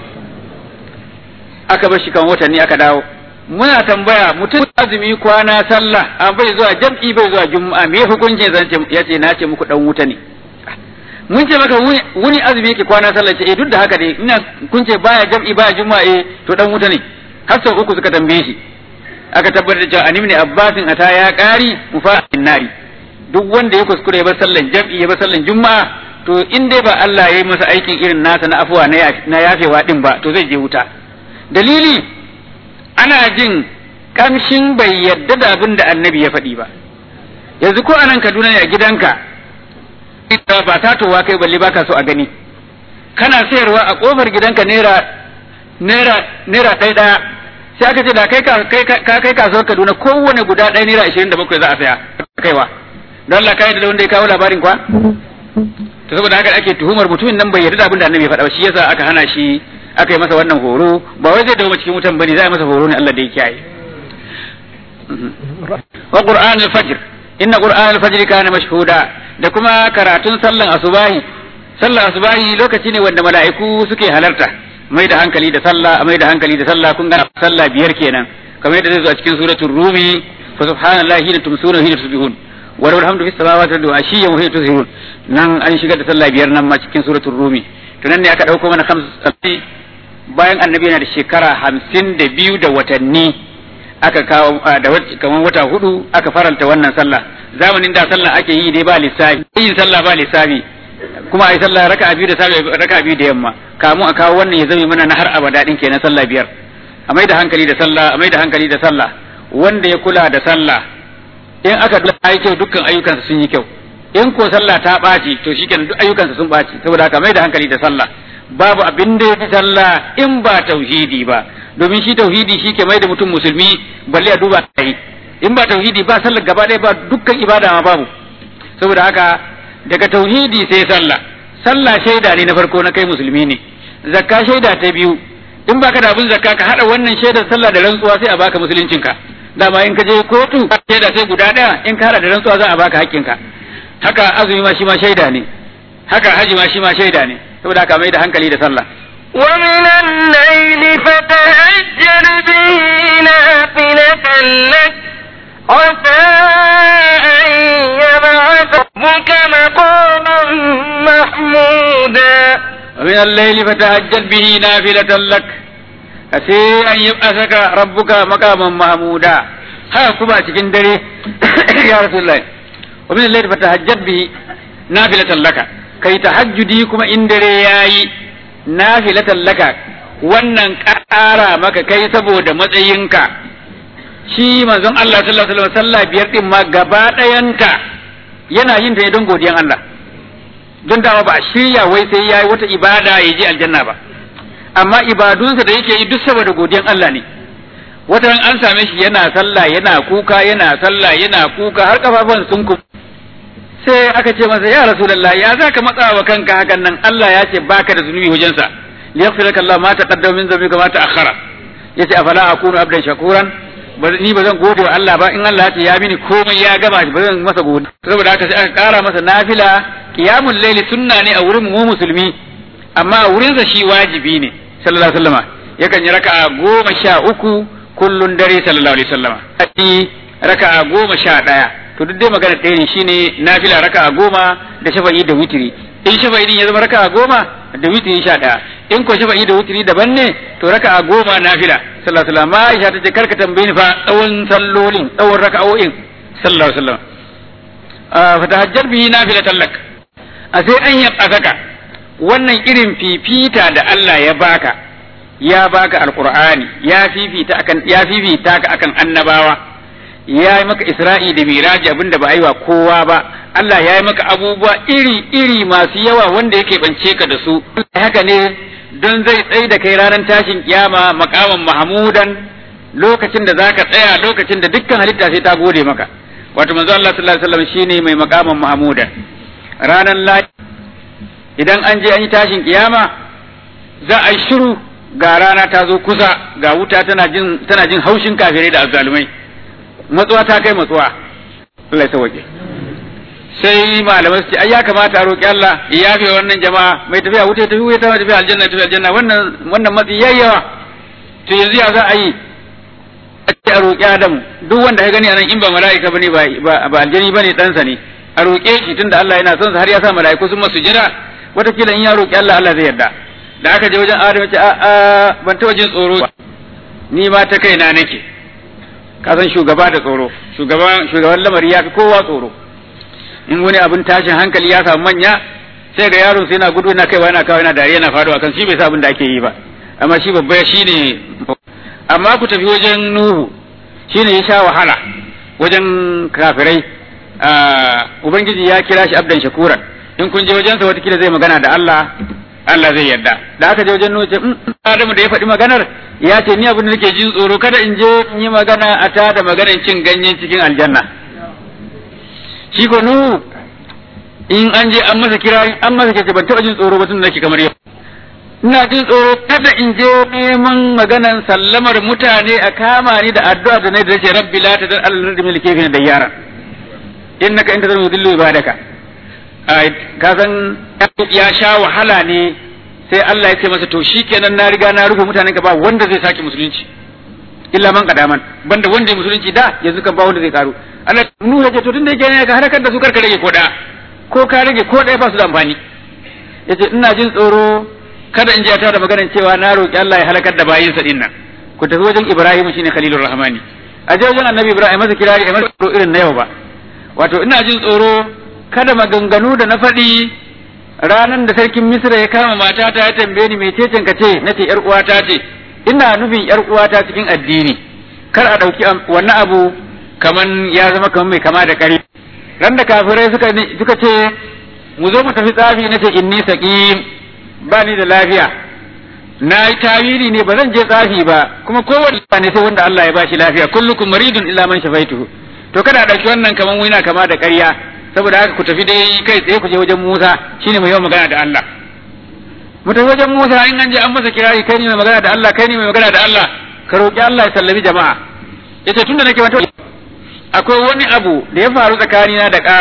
Aka bar shi kan watanni aka dawo muna tambaya mutum azumi kwana sallah amma bai zuwa jam'i bai zuwa juma'a me hukuncin zan ce yace na ce muku dan wuta ne. Mun ce maka wuni azumi yake kwana sallah ce duk da haka dai ina kun ce baya jam'i baya juma'a to dan wuta ne. Har sau uku suka tambaye shi aka tabbatar da cewa animni abbasin ata ya qari mufa'in nari duk wanda ya kuskure ya bar sallan jam'i ya bar sallan juma'a to in dai ba Allah ya yi masa aikin irin nasa na afuwa na yafewa din ba to zai je wuta. Dalili ana jin kamshin bai yadda da abin da annabi ya faɗi ba. Yanzu ko anan Kaduna ne a gidanka ba tatowa kai balle baka so a gani kana sayarwa a kofar gidanka naira ɗaya sai aka ce da kai kasuwar Kaduna kowane guda ɗaya naira 27 za a saya kaiwa don Allah kai da wanda ya kawo labarin kwa to saboda haka ake tuhumar mutumin nan bai yarda da abin da annabi ya faɗa ba shi yasa aka hana shi aka yi masa wannan horo ba wai zai dawo cikin wutan bane za a masa horo ne Allah da ya kiyaye. Wa Qur'an al-fajr inna Qur'an al-fajr kana mashhuda da kuma karatun sallan asubahi lokaci ne wanda mala'iku suke halarta mai da hankali da sallah kun ga sallah biyar kenan kamar yadda zai zo a cikin suratul rumi fa subhanallahi hina tumsuna hina tusbihun wa lahu alhamdu fis samawati wal ardi ashiyyan wa hina tuzhirun nan an shiga da sallah biyar nan ma cikin suratul rumi to nan ne aka dauko mana bayan annabi yana da shekara 52 da watanni aka kawo da kamar wata 4 aka faranta wannan sallah zamanin da sallah ake yi dai ba lissafi yin sallah ba lissafi kuma ai sallah raka'a biyu da safe raka'a biyu da yamma kamun a kawo wannan ya zame mana na har abada din kenan sallah biyar a mai da hankali da sallah wanda ya kula da sallah in aka yi kyau dukkan ayyukansa sun yi kyau in ko sallah ta ɓaci to shikenan duk ayyukansa sun ɓaci saboda haka mai da hankali da sallah babu abin da yafi sallah in ba tauhidi ba domin shi tauhidi shi ke mai da mutum musulmi balle a duba kai in ba tauhidi ba sallar gaba ɗaya ba dukkan ibada ma babu saboda haka daga tauhidi sai sallah shaida ne na farko na kai musulmi ne zakka shaida ta biyu in baka da abin zakka ka hada wannan shaidar sallah da rantsuwa sai a baka musuluncinka dama in ka je kotu shaida sai guda ɗaya in ka hada da rantsuwa za a baka haƙƙinka haka azumi ma shi ma shaida ne haka haji ma shi ma shaida ne saboda haka mai da hankali da sallah ومن الليل فتهجر به نافلة لك عسى أن يبعثك مقاما محمودا ومن الليل فتهجد به نافلة لك عسى أن يبعثك ربك مقاما محمودا ها كما cikin dare ya rasulullahi ومن الليل فتهجد به نافلة لك kai tahajjudi kuma in dare yayi nafilatan laka wannan ƙara maka kai saboda matsayinka shi manzon Allah sallallahu alaihi wasallam sallah biyar din ma gaba ɗayanta yana yin ta don godiyan Allah don dama ba a shirya wai sai yayi wata ibada ya je aljanna ba amma ibadunsa da yake yi duk saboda godiyan Allah ne wata an same shi yana sallah yana kuka har kafafun sun ku sai aka ce masa ya rasulullah ya zaka matsa wa kanka hakan nan Allah ya ce baka da zunubi wajensa liyaghfiraka Allah ma taqaddama min dhanbika ma ta'akhkhara yace afala akunu abdan shakuran ni ba zan gode wa Allah ba in Allah ya ce ya mini komai ya gama ba zan masa gode saboda haka sai aka kara masa nafila qiyamul layli sunna ne a wurin mu musulmi amma a wurin sa shi wajibi ne sallallahu alaihi wasallama yakan yi raka'a 13 kullun dare sallallahu alaihi wasallama raka'a 11 to duk dai magana ɗaya ne shine nafila raka'a 10 da shafa'i da witri in shafa'i din ya zama raka'a 10 da witri 11 in ko shafa'i da witri daban ne to raka'a 10 nafila sallallahu alaihi wasallam Aisha ta ce karka tambaye ni fa tsawon sallolin tsawon raka'o'in sallallahu alaihi wasallam fa tahajjar bihi nafilatan lak a sai an yabaka wannan irin fifita da Allah ya baka alqur'ani ya fifita ka akan annabawa ya yi maka isra'i da miraji abinda ba a yi wa kowa ba Allah ya yi maka abubuwa iri masu yawa wanda yake bance ka da su haka ne don zai tsaye da kai ranar tashin kiyama makaman mahmudan lokacin da zaka tsaya lokacin da dukkan halitta sai ta gode maka wato manzo Allah sallallahu alaihi wasallam shine mai makaman mahmudan ranar lahira idan an je an yi tashin kiyama za a yi shiru ga rana ta zo kusa ga wuta tana jin haushin kafirai da azzalumai matsuwa ta kai matsuwa Allah ya sauke sai malamai su ce ai ya kamata a roki Allah ya yafe wannan jama'a mai tafiya wuta ta tafi aljanna wannan matsi yayyawa to yanzu ya za a yi a roki Adamu duk wanda ka gani anan in ba mala'ika bane ba aljani bane ɗansa ne a roke shi tunda Allah yana son sa har ya sa mala'iku sun masu jira watakila in ya roki Allah zai yarda da aka je wajen Adamu ce a ban taɓa jin tsoro ni ma ta kaina nake ka san shugaba da tsoro shugaban lamari ya fi kowa tsoro in wani abin tashin hankali ya samu manya sai ga yaron sai yana gudu yana kaiwa yana kawo yana dariya yana faduwa kan shi bai sa abin da ake yi ba amma shi babba shine amma ku tafi wajen Nuhu shine ya sha wahala wajen kafirai ubangiji ya kira shi abdan shakuran in kun je wajensa watakila zai magana da Allah zai yarda da aka je wajen Nuhu Adamu da ya faɗi maganar ya ce ni abin da nake jin tsoro kada in je in yi magana a ta da maganar cin ganyen cikin aljanna shi ko Nuhu in an je an masa kira an masa kace ban taɓa jin tsoro ba tun nake kamar yau ina jin tsoro kada in je neman maganar sallamar mutane a kama ni da addu'a da nayi da ce rabbi la tadar al-ardi min al-kayfin dayyara innaka in tadar yudillu ibadaka ka san ya sha wahala ne sai Allah ya ce masa to shikenan na riga na rufe mutanen ka ba wanda zai sake musulunci illa man kadaman banda wanda musulunci da yanzu kan ba wanda zai karu Allah Nuhu ya ce to tunda yake ne ka halakar da su karka rage ko ka rage ko ɗaya ba su da amfani yace ina jin tsoro kada in ji ta da maganar cewa na roki Allah ya halakar da bayinsa din nan ku tafi wajen Ibrahim shine Khalilur Rahmani a je wajen Annabi Ibrahim masa kirari a masa tsoro irin na yau ba wato ina jin tsoro kada maganganu da na faɗi ranan da sarkin Misra ya kama matata ya tambaye ni mececen ka ce nace yar uwata ce ina nufin yar uwata cikin addini kar a dauki wannan abu kaman ya zama kaman mai kama da kare ran da kafirai suka ce mu zo mu tafi tsafi nace inni saqim ba ni da lafiya na yi tawili ne ba zan je tsafi ba kuma kowanne ne sai wanda Allah ya bashi lafiya kullukum maridun illa man shafaituhu to kada a dauki wannan kaman wina kama da ƙarya saboda haka ku tafi dai kai tsaye ku je wajen Musa shine mai yawan magana da Allah mu tafi wajen Musa in an je an masa kirari kai ne mai magana da Allah kai ne mai magana da Allah ka roki Allah ya sallami jama'a yace tunda nake wata akwai wani abu da ya faru tsakanina da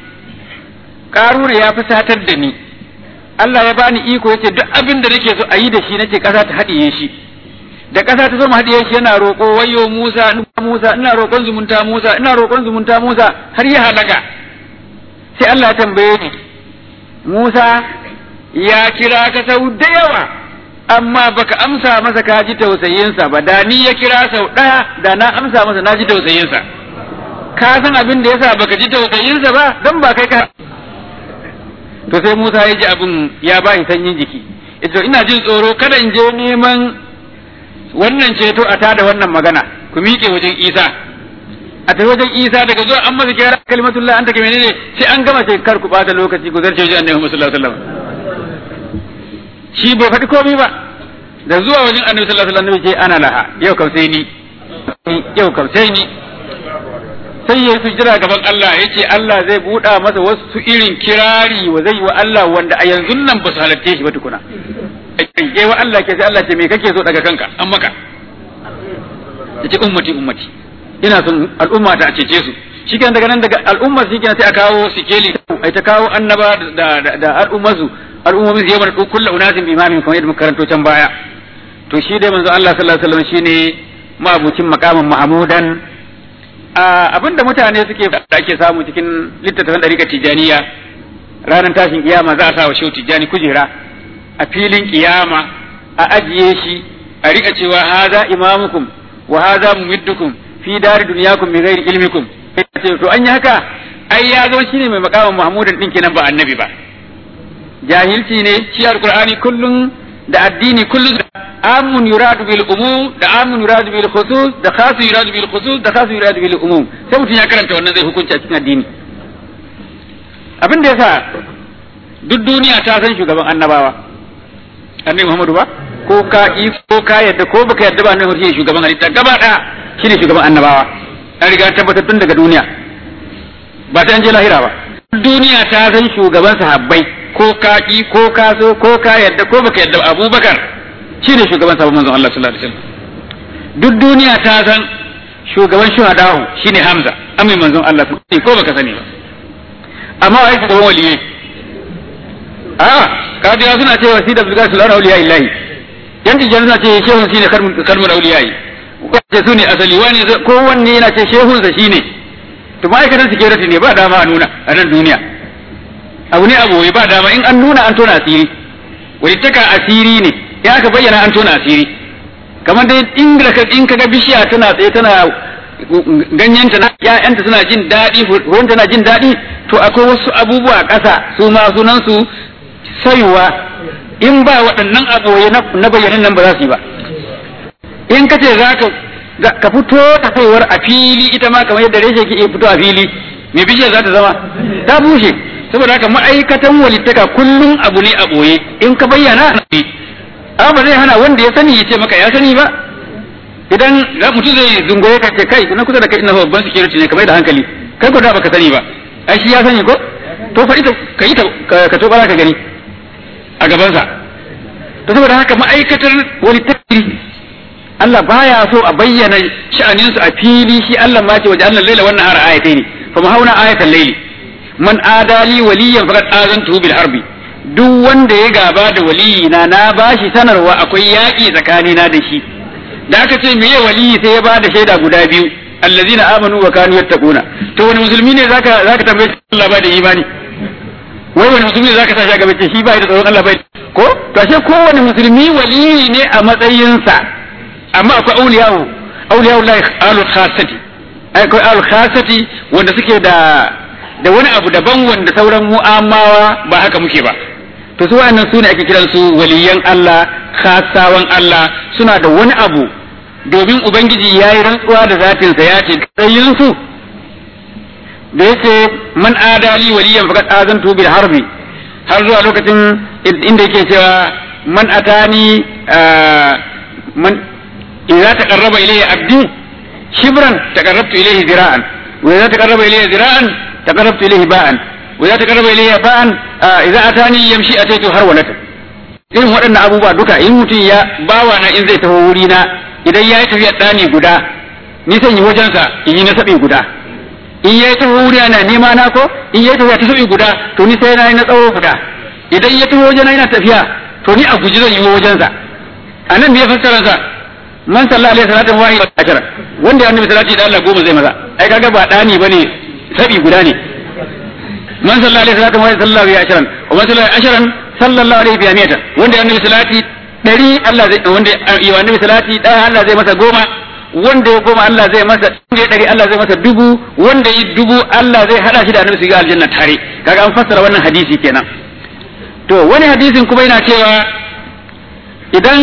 Ƙaru ne ya fusatar da ni Allah ya bani iko yace duk abin da nake so a yi da shi nace ƙasa ta haɗiye shi da ƙasa ta zo mu haɗiye shi yana roƙo wayo Musa ina roƙon zumunta Musa har ya halaka sai Allah ya tambaye ni Musa ya kira ka sau da yawa amma baka amsa masa ka ji tausayinsa ba da ni ya kira sau ɗaya da na amsa masa na ji tausayinsa ka san abin da yasa baka ji tausayinsa ba don ba kai ka to sai Musa ya ji abin ya ba shi sanyin jiki ito ina jin tsoro kada in je neman wannan ceto a tada wannan magana ku miƙe wajen Isa a tafi wajen Isa daga zuwa an masa kira kalimatullah an take menene sai an gama sai kar ku bata lokaci ku zarce wajen Annabi sallallahu alaihi wasallam shi bai faɗi komai ba da zuwa wajen Annabi sallallahu alaihi wasallam ce ana laha yau kam sai ni sai ya sujjira gaban Allah yace Allah zai buɗa masa wasu irin kirari wa zai wa Allah wanda a yanzu nan ba su halarce shi ba tukuna wa Allah ke sai Allah ce me kake so daga kanka an maka yace ummati ina son al'umma ta cece su shikenan daga nan daga al'umma shikenan sai a kawo sikeli ai ta kawo annaba da al'ummomin zai mana kullu unasin bi imamin kamar yadda muka karanto can baya to shi dai manzo Allah sallallahu alaihi wasallam shine mabucin makamin mahmudan abinda mutane suke da ake samu cikin littattafan dariƙar tijaniya ranar tashin kiyama za a sa wa shehu tijani kujera a filin kiyama a ajiye shi a rika cewa haza imamukum wa haza mumiddukum fi dari dunyakum bi ghairi ilmikum to an yi haka ai ya zo shine mai makamin mahmudan din kenan ba annabi ba jahilci ne shi alqur'ani kullun da addini kullun amun yuradu bil umum da amun yuradu bil khusus da khas yuradu bil khusus da khas yuradu bil umum sai mutun ya karanta wannan zai hukunci a cikin addini abin da yasa duk duniya ta san shugaban annabawa annabi Muhammadu ba ko ka yadda ko baka yadda ba annabi Muhammadu shine shugaban halitta gaba da shine shugaban annabawa an riga tabbatar tun daga duniya ba sai an je lahira ba duniya ta san shugaban sahabbai ko kaki ko kaso ko ka yadda ko baka yadda Abubakar shine shugaban sahabban manzon Allah sallallahu alaihi wasallam duk duniya ta san shugaban shuhadahu shine Hamza amin manzon Allah ko baka sani ba amma wai shugaban waliyyi kadiya suna cewa shi da bilgar sulana auliya illahi yan tijjar suna ce shehun shine kalmar auliya yi ce su ne asali wani ko wanne yana ce shehun sa shine to ma'aikatan security ne ba dama a nuna a nan duniya abu ne abu ba dama in an nuna an tona asiri wani taka asiri ne ya aka bayyana an tona asiri kamar dai in kaga bishiya tana tsaye tana ganyenta na ƴaƴanta suna jin daɗi ruwan tana jin daɗi to akwai wasu abubuwa a ƙasa su ma sunan su saiwa in ba waɗannan aboye na bayyanin nan ba za su yi ba in ka ce za ka fito ta saiwar a fili ita ma kamar yadda reshe ke fito a fili me bishiyar za ta zama ta bushe saboda haka ma'aikatan walittaka kullum abu ne a ɓoye in ka bayyana amma ba zai hana wanda ya sani ya ce maka ya sani ba idan mutum zai zungoye ka ce kai na kusa da kai ina babban security ne kamar da hankali kai ko da baka sani ba ai shi ya sani ko to fa ita ka to bara ka gani a gabansa to saboda haka ma'aikatar wani tafsiri Allah baya so a bayyana sha'anin su a fili shi Allah ma ce waje Allah laila wannan har ayatai ne fa mu hauna ayatal laili man adali waliyan faqad azantu bil harbi duk wanda ya gaba da waliyina na bashi sanarwa akwai yaki tsakanina da shi da aka ce meye waliyi sai ya bada shaida guda biyu allazina amanu wa kanu yattaquna to wani musulmi ne zaka tambaye Allah ba da imani wai wani musulmi zaka tashi a gaba ce shi bai da tsoron Allah bai ko to ashe kowane musulmi waliyi ne a matsayinsa amma akwai auliyahu Allah alul khassati akwai alul khassati wanda suke da wani abu daban wanda sauran mu'amawa ba haka muke ba to su wa'annan sune ake kiran su waliyan Allah khassawan Allah suna da wani abu domin ubangiji yayi rantsuwa da zatin sa ya ce tsayin su da yake man adali waliyan faqad azantu bil harbi har zuwa lokacin inda yake cewa man atani man idza taqarraba ilayya abdi shibran taqarrabtu ilayhi zira'an wa idza taqarraba ilayya zira'an taqarrabtu ilayhi ba'an wa idza taqarraba ilayya ba'an idza atani yamshi ataitu harwalata irin waɗannan abubuwa duka in mutum ya bawa na in zai taho wuri na idan yayi tafiya dani guda ni san yi wajensa in yi na sabi guda in yayi taho wuri na nema na ko in yayi tafiya ta sabi guda to ni sai na yi na tsawo guda idan ya taho wajena yana tafiya to ni a guji zan yi wajensa anan me ya fassara sa man sallallahu alaihi salatan wahid ashara wanda ya annabi salati da Allah goma zai maza ai kaga ba dani bane sabi guda ne man sallallahu alaihi salatan wahid sallallahu alaihi asharan wa man sallallahu asharan sallallahu alaihi bi amiyata wanda ya annabi salati 100 Allah zai wanda ya annabi salati daya Allah zai masa goma wanda ya goma Allah zai masa 100 Allah zai masa dubu wanda ya dubu Allah zai hada shi da annabi su ga aljanna tare kaga an fassara wannan hadisi kenan to wani hadisin kuma yana cewa idan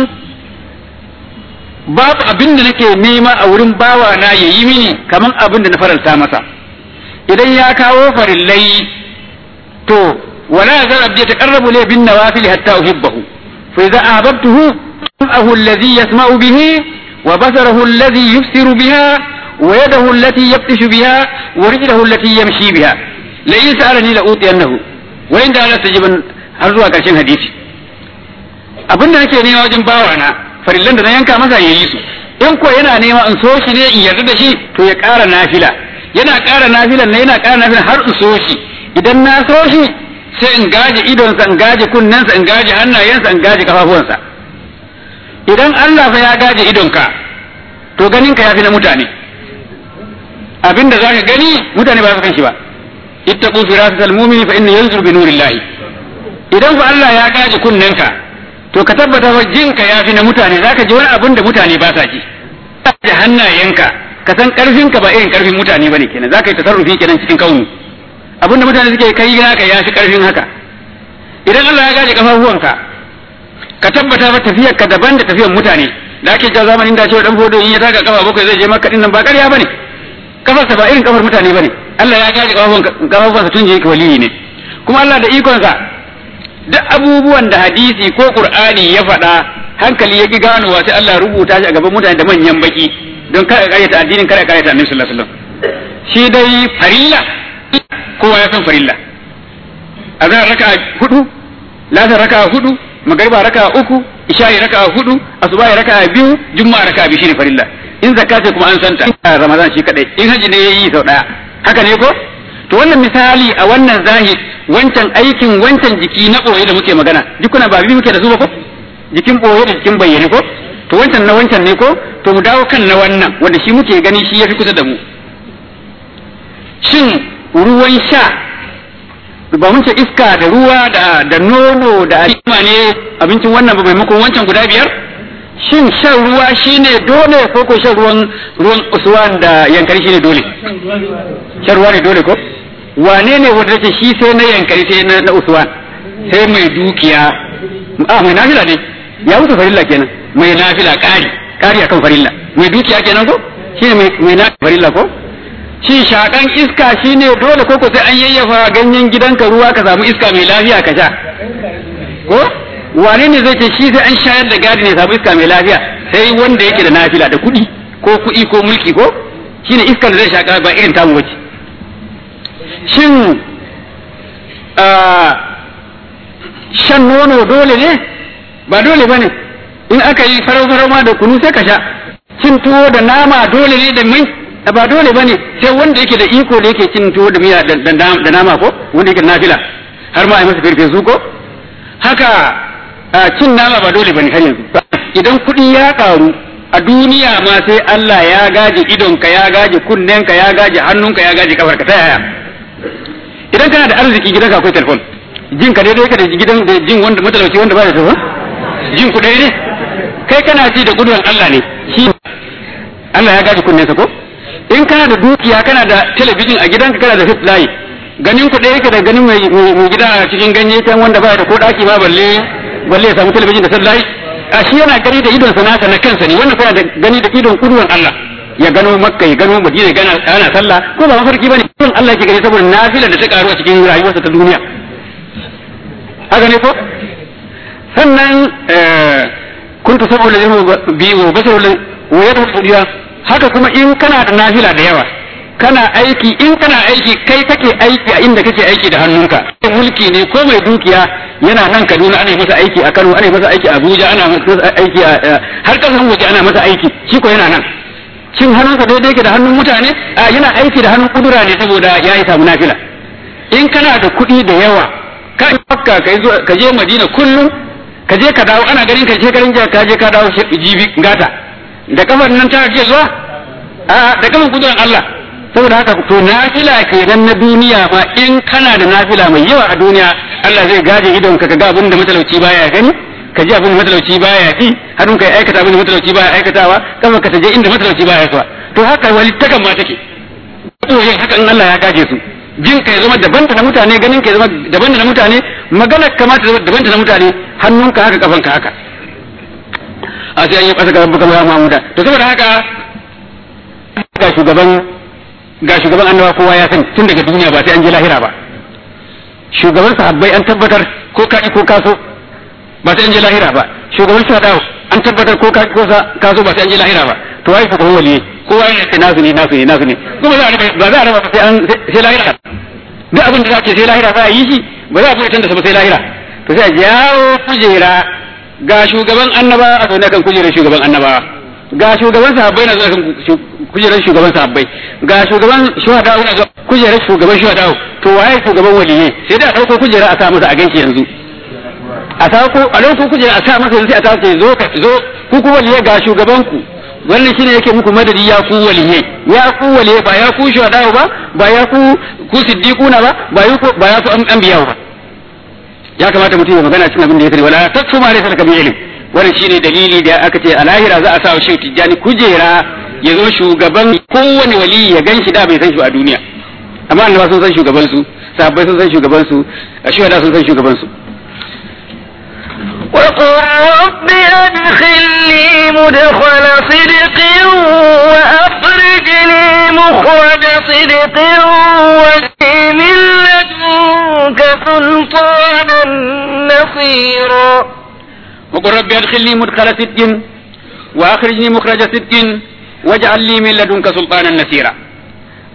babu abin da nake nema a wurin bawa na yayi mini kaman abin da na faralta masa idan ya kawo farillai to wala zan abdi taqarrabu li bin nawafil hatta uhibbahu fa idza ahbabtuhu sam'ahu alladhi yasma'u bihi wa basarahu alladhi yubsiru biha wa yadahu allati yabtishu biha wa rijluhu allati yamshi biha la yas'alani la utiyannahu wa inda la tajiban har zuwa karshen hadisi abinda nake nema wajen bawa na farillan da na yanka masa yayi su in ko yana nema in so shi ne in yarda da shi to ya ƙara nafila yana ƙara nafilan ne yana ƙara nafilan har in so shi idan na so shi sai in gaje idonsa in gaje kunnensa in gaje hannayensa in gaje kafafuwansa idan Allah fa ya gaje idonka to ganinka ya fi na mutane abinda zaka gani mutane ba su kan shi ba ittaqu firasatal mu'mini fa inna yanzuru bi nurillahi idan fa Allah ya gaje kunnenka to ka tabbata wa jinka ya fi na mutane zaka ji wani abin da mutane ba sa ji da hannayenka ka san karfinka ba irin karfin mutane bane kenan zaka yi tasarrufi kenan cikin kaunu abin da mutane suke kai naka ya fi karfin haka idan Allah ya gaje kafafuwanka ka tabbata ba tafiyarka daban da tafiyar mutane da ake ja zamanin da cewa dan fodo in ya taka kafa bakwai zai je makka din nan ba ƙarya bane kafarsa ba irin kafar mutane bane Allah ya gaje kafafuwansa tun je yake waliyi ne kuma Allah da ikonsa duk abubuwan da hadisi ko Qur'ani ya faɗa hankali ya ki ganowa sai Allah rubuta shi a gaban mutane da manyan baki don kada ƙaryata addinin kada ƙaryata Annabi sallallahu alaihi wasallam shi dai farilla kowa ya san farilla azhar raka'a 4 lasar raka'a 4 magriba raka'a 3 isha'i raka'a 4 asuba raka'a 2 juma'a raka'a 2 shine farilla in zakka ce kuma an santa ramadan shi kadai in haji ne yayi sau daya haka ne ko to wannan misali a wannan zahir wancan aikin wancan jiki na boye da muke magana jikuna ba bibi muke da su ba ko jikin boye da jikin bayyane ko to wancan na wancan ne ko to mu dawo kan na wannan wanda shi muke gani shi yafi kusa da mu shin ruwan sha ba mun ce iska da ruwa da nono da alima ne abincin wannan ba maimakon wancan guda biyar shin shan ruwa shine dole ko ko shan ruwan uswan da yankari shine dole shan ruwa ne dole ko wane ne wanda ce shi sai na yankari sai na uswan sai mai dukiya mai nafila ne ya wuce farilla kenan mai nafila kari akan farilla mai dukiya kenan ko shine mai nafila farilla ko shi shakan iska shine dole ko ko sai an yayyafa ganyen gidanka ruwa ka samu iska mai lafiya ka sha ko wane ne zai ce shi sai an shayar da gadi ne samu iska mai lafiya sai wanda yake da nafila da kuɗi ko mulki ko shine iskar da zai shaka ba irin tamu wace shin shan nono dole ne ba dole bane in aka yi farau ma da kunu sai ka sha cin tuwo da nama dole ne da mai ba dole bane sai wanda yake da iko da yake cin tuwo da miya da nama ko wanda yake da nafila har ma a yi masa firfesu ko haka cin nama ba dole bane har yanzu idan kuɗi ya karu a duniya ma sai Allah ya gaje idonka ya gaje kunnenka ya gaje hannunka ya gaje kafarka ta yaya idan kana da arziki gidanka akwai telefon jin ka daidai ka da gidan da jin wanda matalauci wanda ba da telefon jin ku daidai kai kana ji da gudun Allah ne shi Allah ya gaje kunnensa ko in kana da dukiya kana da talabijin a gidanka kana da fitlayi ganin ku ɗaya yake da ganin mai gida a cikin ganye can wanda ba da ko ɗaki ma balle ya samu talabijin da sallahi a shi yana gani da idon sanata na kansa ne wannan kana da gani da idon kuduwan Allah ya gano Makka ya gano Madina ya gana ana sallah ko ba mafarki bane idon Allah yake gani saboda nafilar da ta karu a cikin rayuwarsa ta duniya haka ne ko sannan kuntu saboda bi wa basarul wa yadhu haka kuma in kana da nafila da yawa kana aiki in kana aiki kai kake aiki a inda kake aiki da hannunka mulki ne ko mai dukiya yana nan Kaduna ana masa aiki a Kano ana masa aiki a Abuja ana masa aiki har kasan waje ana masa aiki shi ko yana nan shin hannunka daidai yake da hannun mutane yana aiki da hannun kudura ne saboda ya yi samu nafila in kana da kuɗi da yawa ka fakka ka je Madina kullum ka je ka dawo ana ganin ka shekarun jiya ka je ka dawo jibi gata da kafar nan ta ce zuwa da kafar kudurar Allah saboda haka to nafila kenan na duniya ma in kana da nafila mai yawa a duniya Allah zai gaje idon ka ga abin da matalauci baya gani ka ji abin da matalauci baya ji hannun ka ya aikata abin da matalauci baya aikatawa kama ka taje inda matalauci baya zuwa to haka walittakan ma take to yin haka in Allah ya gaje su jin ka ya zama daban da na mutane ganin ka ya zama daban da na mutane maganar ka ma ta zama daban da na mutane hannun ka haka kafan ka haka a sai an yi fasa gaban bukan Muhammadu to saboda haka ga shugaban annabawa kowa ya san tun daga duniya ba sai an je lahira ba shugaban sahabbai an tabbatar ko kaɗi ko kaso ba sai an je lahira ba shugaban shuhada an tabbatar ko kaɗi ko kaso ba sai an je lahira ba to wai shugaban waliyi kowa ya ce nasu ne kuma ba za a raba sai lahira duk abin da za ke sai lahira za a yi shi ba za a fitar da sai lahira to sai a jawo kujera ga shugaban annabawa a zaune kan kujerar shugaban annabawa ga shugaban sahabbai na zuwa kan kujerar shugaban sahabbai ga shugaban shuhada na zuwa kujerar shugaban shuhada to waye shugaban waliyyi sai da dauko kujera a sa masa a ganki yanzu a dauko kujera a sa masa yanzu a ta ce zo ku waliyyi ga shugaban ku wannan shine yake muku madadi ya ku waliyyi ba ya ku shuhada ba ya ku siddiquna ba ya ku anbiya ba ya kamata mutum ya magana cikin abin da ya sani wala takfu ma laysa laka bi ilm wannan shine dalili da aka ce a lahira za a sa shi tijjani kujera ya zo shugaban kowane wali ya ganshi da bai san shi a duniya amma annabawa sun san shugaban su sahabbai sun san shugaban su shuhada sun san shugaban su وقل رب أدخلني مدخل صدق وأخرجني مخرج صدق واجعل من لدنك سلطانا نصيرا وقل رب أدخلني مدخل صدق وأخرجني مخرج صدق واجعل لي من لدنك سلطانا نصيرا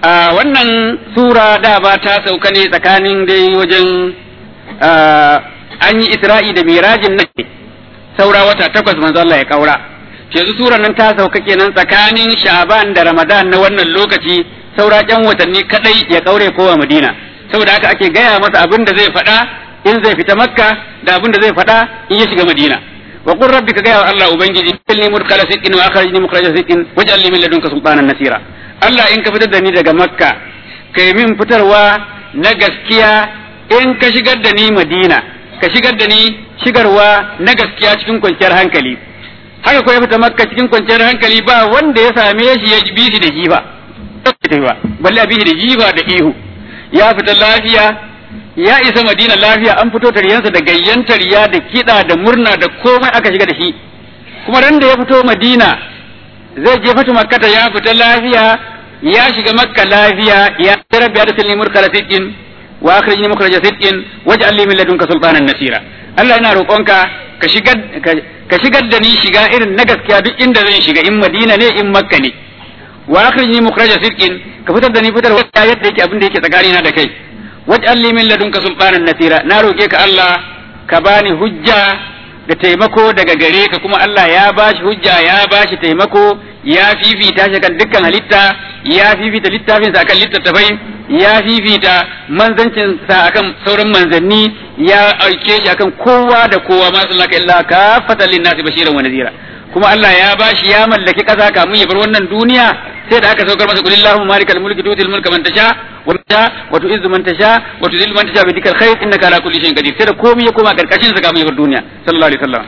wannan sura da ba ta sauka ne tsakanin dai wajen an yi Isra'i da Mirajin nan saura wata 8 manzo Allah ya kaura yanzu sura nan ta sauka kenan tsakanin Sha'ban da Ramadan na wannan lokaci saura ƴan watanni kadai ya kaure kowa Madina saboda haka ake gaya masa abin da zai faɗa in zai fita Makka da abin da zai faɗa in ya shiga Madina wa qur rabbi ka gaya wa Allah ubangiji ilni mudkhala sidqin wa akhrijni mukhraja sidqin waj'al li min ladunka sultanan nasira Allah in ka fitar da ni daga Makka kai min fitarwa na gaskiya in ka shigar da ni Madina ka shigar da ni shigarwa na gaskiya cikin kwanciyar hankali haka ko ya fita Makka cikin kwanciyar hankali ba wanda ya same shi ya bi shi da jifa balle a bi shi da jifa da ihu ya fita lafiya ya isa Madina lafiya an fito taryansa da gayyantar ya da kida da murna da komai aka shiga da shi kuma ran da ya fito Madina zai je fatu Makkata ya fita lafiya ya shiga Makka lafiya ya rabbi ya dasilni murkala sidqin wa akhrijni mukhraja sidqin waj'al li min ladunka sultanan nasira Allah ina roƙonka ka shigar da ni shiga irin na gaskiya duk inda zan shiga in Madina ne in Makka ne wa akhrijni mukhraja sidqin ka fitar da ni fitar wata yadda yake abin da yake tsakanina da kai waj'al li min ladunka sultanan nasira na roke ka Allah ka bani hujja da taimako daga gare ka kuma Allah ya bashi hujja ya bashi taimako ya fifita shi kan dukkan halitta ya fifita littafinsa akan littattafai ya fifita manzancin sa akan sauran manzanni ya aike shi akan kowa da kowa ma sallaka illa kafatan linnasi bashiran wa nadhira kuma Allah ya bashi ya mallaki kasa kamun ya bar wannan duniya sai da aka saukar masa kulillahu malikal mulki tutil mulka man tasha wa tu'izzu man tasha wa tudhillu man tasha bi dikal khair innaka ala kulli shay'in qadir sai da komai ya koma karkashin sa kamun ya bar duniya sallallahu alaihi wasallam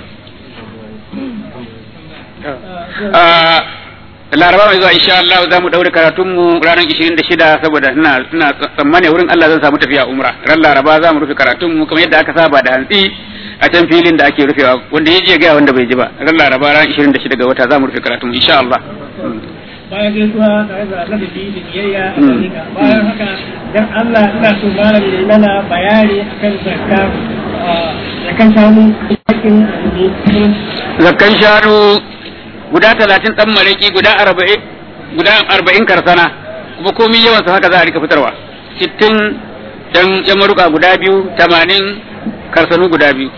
Laraba mai zuwa insha Allah za mu daure karatun mu ranar 26 saboda ina tsammani wurin Allah zan samu tafiya umra ran Laraba za mu rufe karatun mu kamar yadda aka saba da hantsi a can filin da ake rufewa wanda ya je ga wanda bai ji ba ran Laraba ran 26 ga wata za mu rufe karatun mu insha Allah bayan gaisuwa tare da ladabi da biyayya bayan haka dan Allah ina so malami da mana bayani akan zakkan shanu zakkan shanu guda 30 dan mareki guda 40 karsana kuma komai yawan sa haka za a rika fitarwa 60 dan jamaruka guda biyu 80 karsanu guda biyu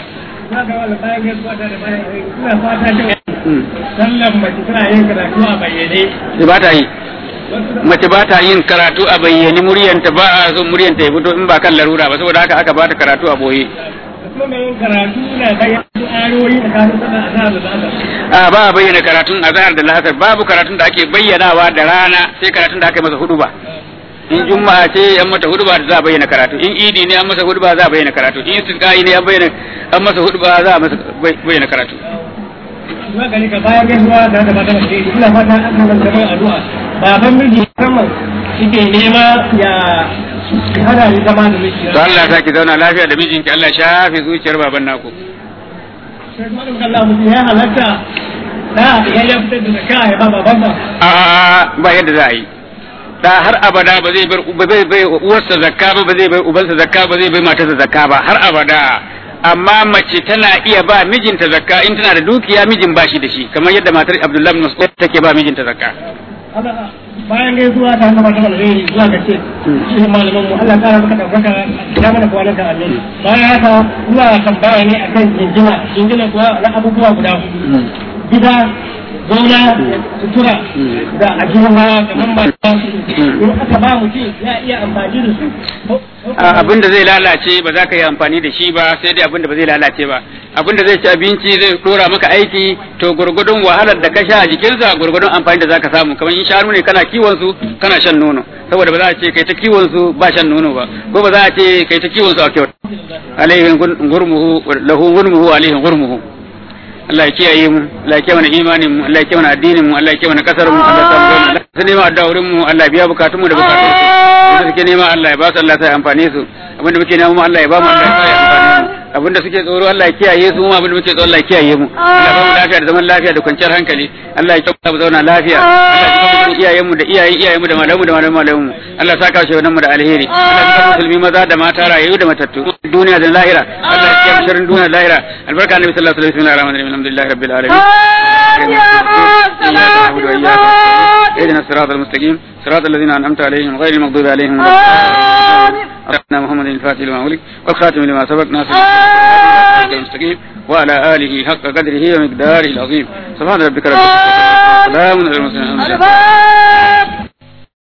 sallan mace tana yin karatu a bayyane ba ta yi mace ba ta yin karatu a bayyane muryanta ba a son muryanta ya fito in ba kan larura ba saboda haka aka ba ta karatu a boye karatu na bayyana ayoyi da karatu da azhar da asar ba a bayyana karatun azhar da asar babu karatun da ake bayyanawa da rana sai karatun da aka yi masa huduba in juma'a ce an mata huduba za a bayyana karatu in idi ne an masa huduba za a bayyana karatu in istisqa'i ne an masa huduba za a masa bayyana karatu kuma gani ka bayan gaisuwa da mata mace ina fata an nan da mai addu'a baban miji musamman shike nema ya hada ni zama da miji to Allah ya saki zauna lafiya da mijinki Allah ya shafe zuciyar baban naku sai kuma Allah mutum ya halatta da ya fitar da zakka ya ba baban ba yadda za a yi da har abada ba zai bai uwarsa zakka ba zai bai ubansa zakka ba zai bai matarsa zakka ba har abada amma mace tana iya ba mijinta zakka in tana da dukiya mijin ba shi da shi kamar yadda matar Abdullahi bin Mas'ud take ba mijinta zakka bayan gaisuwa ta hannun mata alheri zuwa ga ce shi malaman mu Allah kara maka daukaka ya mana kwanan da alheri bayan haka zuwa tambaya ne akan jinjina kuwa na abubuwa guda hudu gida gona sutura da ajiyarwa da mambata in aka ba mutum ya iya amfani da su abin da zai lalace ba za ka yi amfani da shi ba sai dai abin da ba zai lalace ba abin da zai ci abinci zai dora maka aiki to gurgudun wahalar da ka sha a jikinsa gurgudun amfani da za ka samu kamar in shanu ne kana kiwon su kana shan nono saboda ba za a ce kai ta kiwon su ba shan nono ba ko ba za a ce kai ta kiwon su a kyau alaihin gurmuhu lahu gurmuhu alaihin gurmuhu Allah ya kiyaye mu Allah ya kiyaye mana imanin mu Allah ya kiyaye mana addinin mu Allah ya kiyaye mana kasar mu Allah ya samu Allah sai nema addu'a wurin mu Allah ya biya bukatun mu da bukatun su wanda suke nema Allah ya ba su Allah ya amfane su abinda muke nema Allah ya ba mu Allah ya amfane mu abinda suke tsoro Allah ya kiyaye su mu abinda muke tsoro Allah ya kiyaye mu Allah ba mu lafiya da zaman lafiya da kwanciyar hankali Allah ya kyauta mu zauna lafiya Allah ya kyauta iyayen mu da iyayen mu da malamu mu Allah ya saka shi wannan mu da alheri Allah ya saka musulmi maza da mata rayu da matattu duniya da lahira Allah ya kiyaye sharrin duniya da lahira albarka annabi sallallahu alaihi wasallam bismillahir alhamdulillahi rabbil alamin اهدنا الصراط المستقيم صراط الذين انعمت عليهم غير المغضوب عليهم ولا الضالين محمد الفاتح لما أغلق والخاتم لما سبق ناصر المستقيم وعلى آله حق قدره ومقداره العظيم سبحان ربك رب العزة والسلام على المرسلين